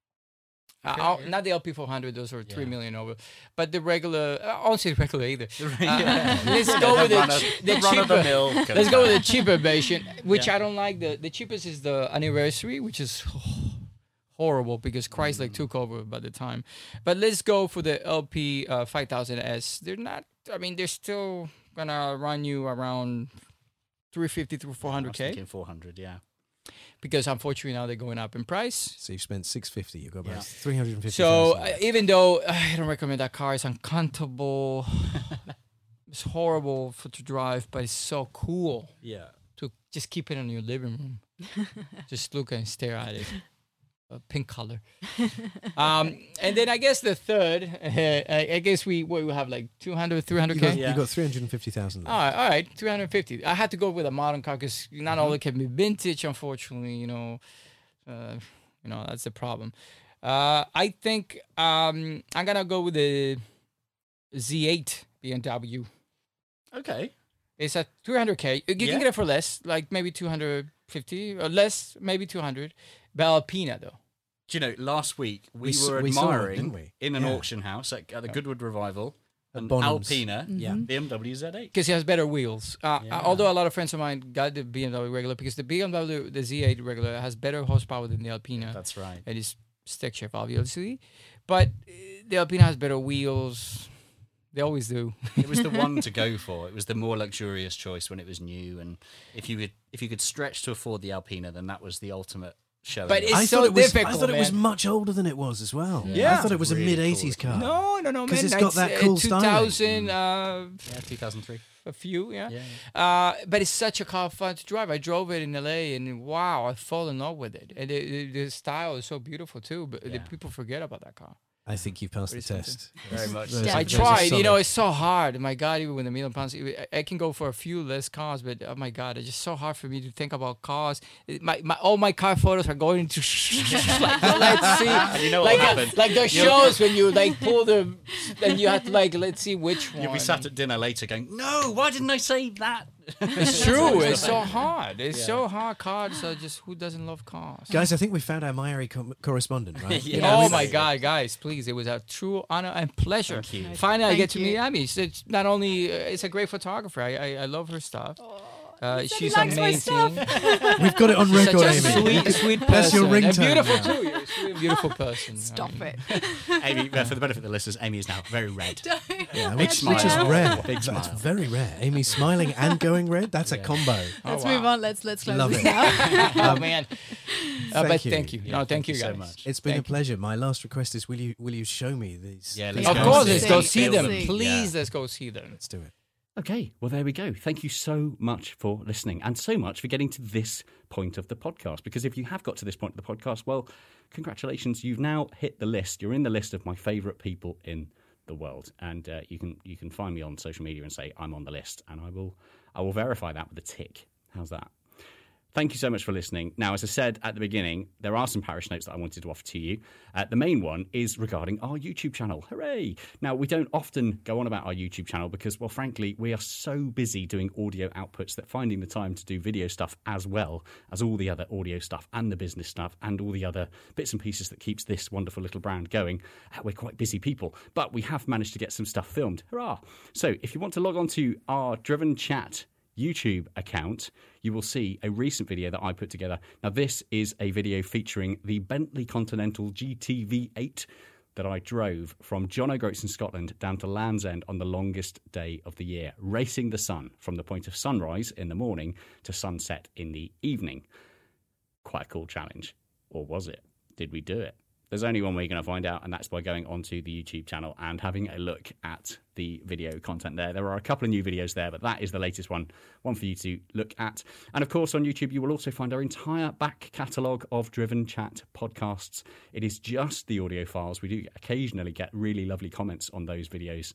Uh, I'll- not the L P four hundred; those are three
Yeah.
million over. But the regular, uh, I won't say regular either. Uh,
Yeah.
let's
Yeah,
go
the
with the,
run-of-
ch-
the
the
run-of-the-mill
cheaper.
kind
Let's
of
go with
car.
the cheaper version, which
Yeah.
I don't like. the The cheapest is the anniversary, which is horrible because Chrysler took over by the time. But let's go for the L P uh, five thousand S. They're not. I mean, they're still gonna run you around three fifty through four
I
hundred
was
K
thinking four hundred, yeah.
because unfortunately now they're going up in price.
So you've spent six fifty. You've got about
Yeah.
three hundred and fifty.
So uh, even though uh, I don't recommend that car, it's uncomfortable. It's horrible for to drive, but it's so cool
Yeah.
to just keep it in your living room. Just look and stare at it. A pink color. um, and then I guess the third, uh, I, I guess we what, we have like two hundred, three hundred
you
K.
got,
Yeah.
you got three hundred and fifty thousand.
All right, all right, three hundred fifty. I had to go with a modern car because not all it can be vintage, unfortunately. You know, uh, you know that's the problem. Uh, I think um, I'm gonna go with the Z eight B M W.
Okay.
It's at three hundred K. You
Yeah.
can get it for less, like maybe two hundred fifty or less, maybe two hundred. But Alpina though.
Do you know, last week we,
We s-
were
we saw it,
admiring
didn't we?
in an
Yeah.
auction house at, at the Goodwood Revival
At
an
Bonhams.
Alpina
Yeah.
B M W Z eight.
Because it has better wheels. Uh,
Yeah.
Although a lot of friends of mine got the B M W regular because the B M W, the Z eight regular, has better horsepower than the Alpina.
That's right.
It is stick shift, obviously, but uh, the Alpina has better wheels. They always do.
It was the one to go for. It was the more luxurious choice when it was new, and if you could if you could stretch to afford the Alpina, then that was the ultimate show.
But it's
I
so
thought it was.
difficult,
I thought it was
man.
much older than it was as well.
Yeah.
I thought it was a
Really
mid eighties
cool
car.
No, no, no,
'Cause
man.
it's got that cool
two
styling.
thousand, uh,
yeah, two thousand three.
a few, yeah.
Yeah.
Uh, but it's such a car fun to drive. I drove it in L A, and wow, I fall in love with it. And the, the, the style is so beautiful too. But the
Yeah.
people forget about that car.
I think you passed the
Pretty
test.
Very much.
Those-
so.
I
those are
tried. You know,
solid.
it's so hard. My God, even with a million pounds, I- I can go for a few less cars, but oh my God, it's just so hard for me to think about cars. It- My, my all my car photos are going to like let's see.
And you know what
like,
will happen?
like the shows when you like pull the, and you have to like let's see which one.
You'll be sat at dinner later going, no, why didn't I say that?
It's true. It's so hard. It's
Yeah.
so hard. Cars are just who doesn't love cars.
Guys, I think we found our Miami co- correspondent, right?
Yeah.
oh
we-
my God, guys! Please, it was a true honor and pleasure.
Thank you.
Finally, I
Thank
get to
you.
meet Amy. It's- It's not only uh, it's a great photographer. I I, I love her stuff. Uh,
he
she's
likes my
amazing.
We've got it on
Such
record,
a
Amy.
sweet, sweet person.
That's your
And
ringtone
beautiful
now.
too. You're a sweet, beautiful person.
Stop
I mean,
it.
Amy, uh, for the benefit of the listeners, Amy is now very red.
Yeah, which,
Smile.
which is rare.
Big
That's
smile.
very rare. Amy smiling and going red. That's a combo.
Let's
Oh,
move
wow.
on. Let's let's close
Love
this
it.
now.
Oh man. Uh,
Thank
but
you.
thank you.
Yeah,
no, thank, you
so
guys.
much.
It's been
Thank
a pleasure. My last request is: Will you will you show me these?
Yeah,
these
let's
Of
go.
course,
see.
let's go
See.
see them.
See.
Please,
Yeah.
let's go see them.
Let's do it.
Okay, well, there we go. Thank you so much for listening and so much for getting to this point of the podcast. Because if you have got to this point of the podcast, well, congratulations. You've now hit the list. You're in the list of my favourite people in the world. And uh, you can you can find me on social media and say, I'm on the list. And I will I will verify that with a tick. How's that? Thank you so much for listening. Now, as I said at the beginning, there are some parish notes that I wanted to offer to you. Uh, the main one is regarding our YouTube channel. Hooray! Now, we don't often go on about our YouTube channel because, well, frankly, we are so busy doing audio outputs that finding the time to do video stuff as well as all the other audio stuff and the business stuff and all the other bits and pieces that keeps this wonderful little brand going. Uh, we're quite busy people, but we have managed to get some stuff filmed. Hurrah! So if you want to log on to our Driven Chat YouTube account, you will see a recent video that I put together. Now, this is a video featuring the Bentley Continental G T V eight that I drove from John O'Groats in Scotland down to Land's End on the longest day of the year, racing the sun from the point of sunrise in the morning to sunset in the evening. Quite a cool challenge. Or was it? Did we do it? There's only one way you're going to find out, and that's by going onto the YouTube channel and having a look at the video content there. There are a couple of new videos there, but that is the latest one, one for you to look at. And of course, on YouTube, you will also find our entire back catalogue of Driven Chat podcasts. It is just the audio files. We do occasionally get really lovely comments on those videos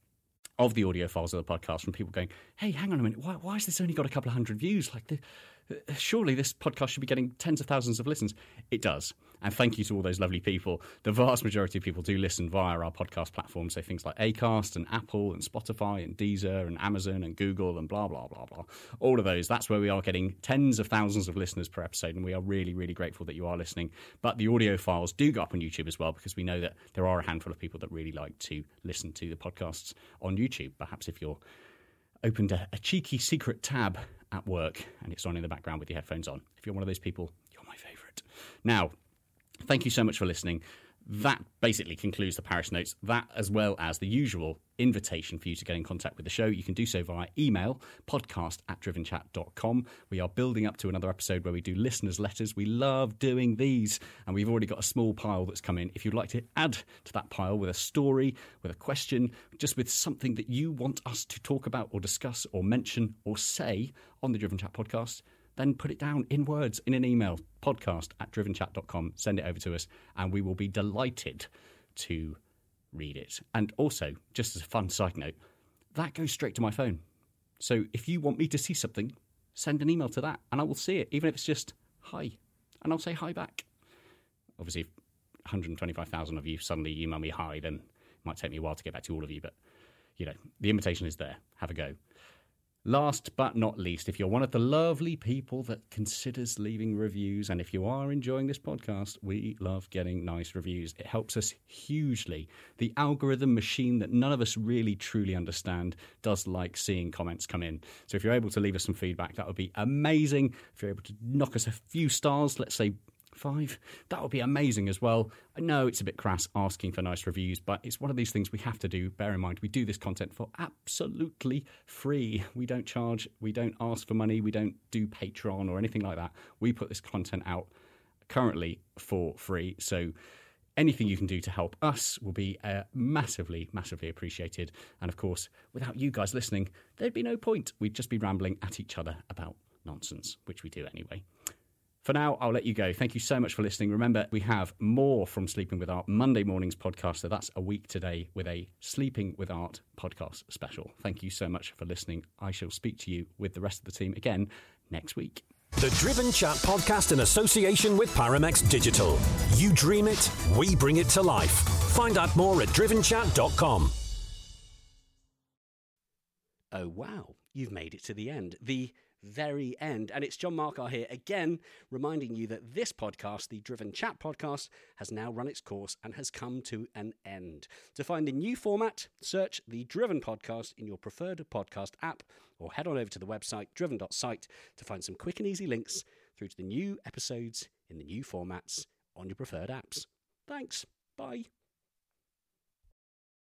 of the audio files of the podcast from people going, hey, hang on a minute, why, why has this only got a couple of hundred views? Like, the, surely this podcast should be getting tens of thousands of listens. It does. And thank you to all those lovely people. The vast majority of people do listen via our podcast platforms, so things like Acast and Apple and Spotify and Deezer and Amazon and Google and blah, blah, blah, blah. All of those, that's where we are getting tens of thousands of listeners per episode, and we are really, really grateful that you are listening. But the audio files do go up on YouTube as well, because we know that there are a handful of people that really like to listen to the podcasts on YouTube. Perhaps if you're opened a, a cheeky secret tab at work and it's on in the background with your headphones on. If you're one of those people, you're my favourite. Now, thank you so much for listening. That basically concludes the parish notes, that as well as the usual invitation for you to get in contact with the show. You can do so via email, podcast at driven chat dot com. We are building up to another episode where we do listeners' letters. We love doing these, and we've already got a small pile that's come in. If you'd like to add to that pile with a story, with a question, just with something that you want us to talk about or discuss or mention or say on the Driven Chat podcast, then put it down in words in an email, podcast at driven chat dot com. Send it over to us, and we will be delighted to read it. And also, just as a fun side note, that goes straight to my phone. So if you want me to see something, send an email to that, and I will see it, even if it's just hi, and I'll say hi back. Obviously, if one hundred twenty-five thousand of you suddenly email me hi, then it might take me a while to get back to all of you, but, you know, the invitation is there. Have a go. Last but not least, if you're one of the lovely people that considers leaving reviews, and if you are enjoying this podcast, we love getting nice reviews. It helps us hugely. The algorithm machine that none of us really truly understand does like seeing comments come in. So if you're able to leave us some feedback, that would be amazing. If you're able to knock us a few stars, let's say five, that would be amazing as well. I know it's a bit crass asking for nice reviews, but it's one of these things we have to do. Bear in mind, we do this content for absolutely free. We don't charge, we don't ask for money, we don't do Patreon or anything like that. We put this content out currently for free. So anything you can do to help us will be uh, massively, massively appreciated. And of course, without you guys listening, there'd be no point. We'd just be rambling at each other about nonsense, which we do anyway. For now, I'll let you go. Thank you so much for listening. Remember, we have more from Sleeping with Art Monday mornings podcast. So that's a week today with a Sleeping with Art podcast special. Thank you so much for listening. I shall speak to you with the rest of the team again next week.
The Driven Chat podcast in association with Paramex Digital. You dream it, we bring it to life. Find out more at driven chat dot com.
Oh, wow. You've made it to the end. The very end. And it's John Markar here again, reminding you that this podcast, the Driven Chat podcast, has now run its course and has come to an end. To find a new format, search the Driven podcast in your preferred podcast app, or head on over to the website driven dot site to find some quick and easy links through to the new episodes in the new formats on your preferred apps. Thanks. Bye.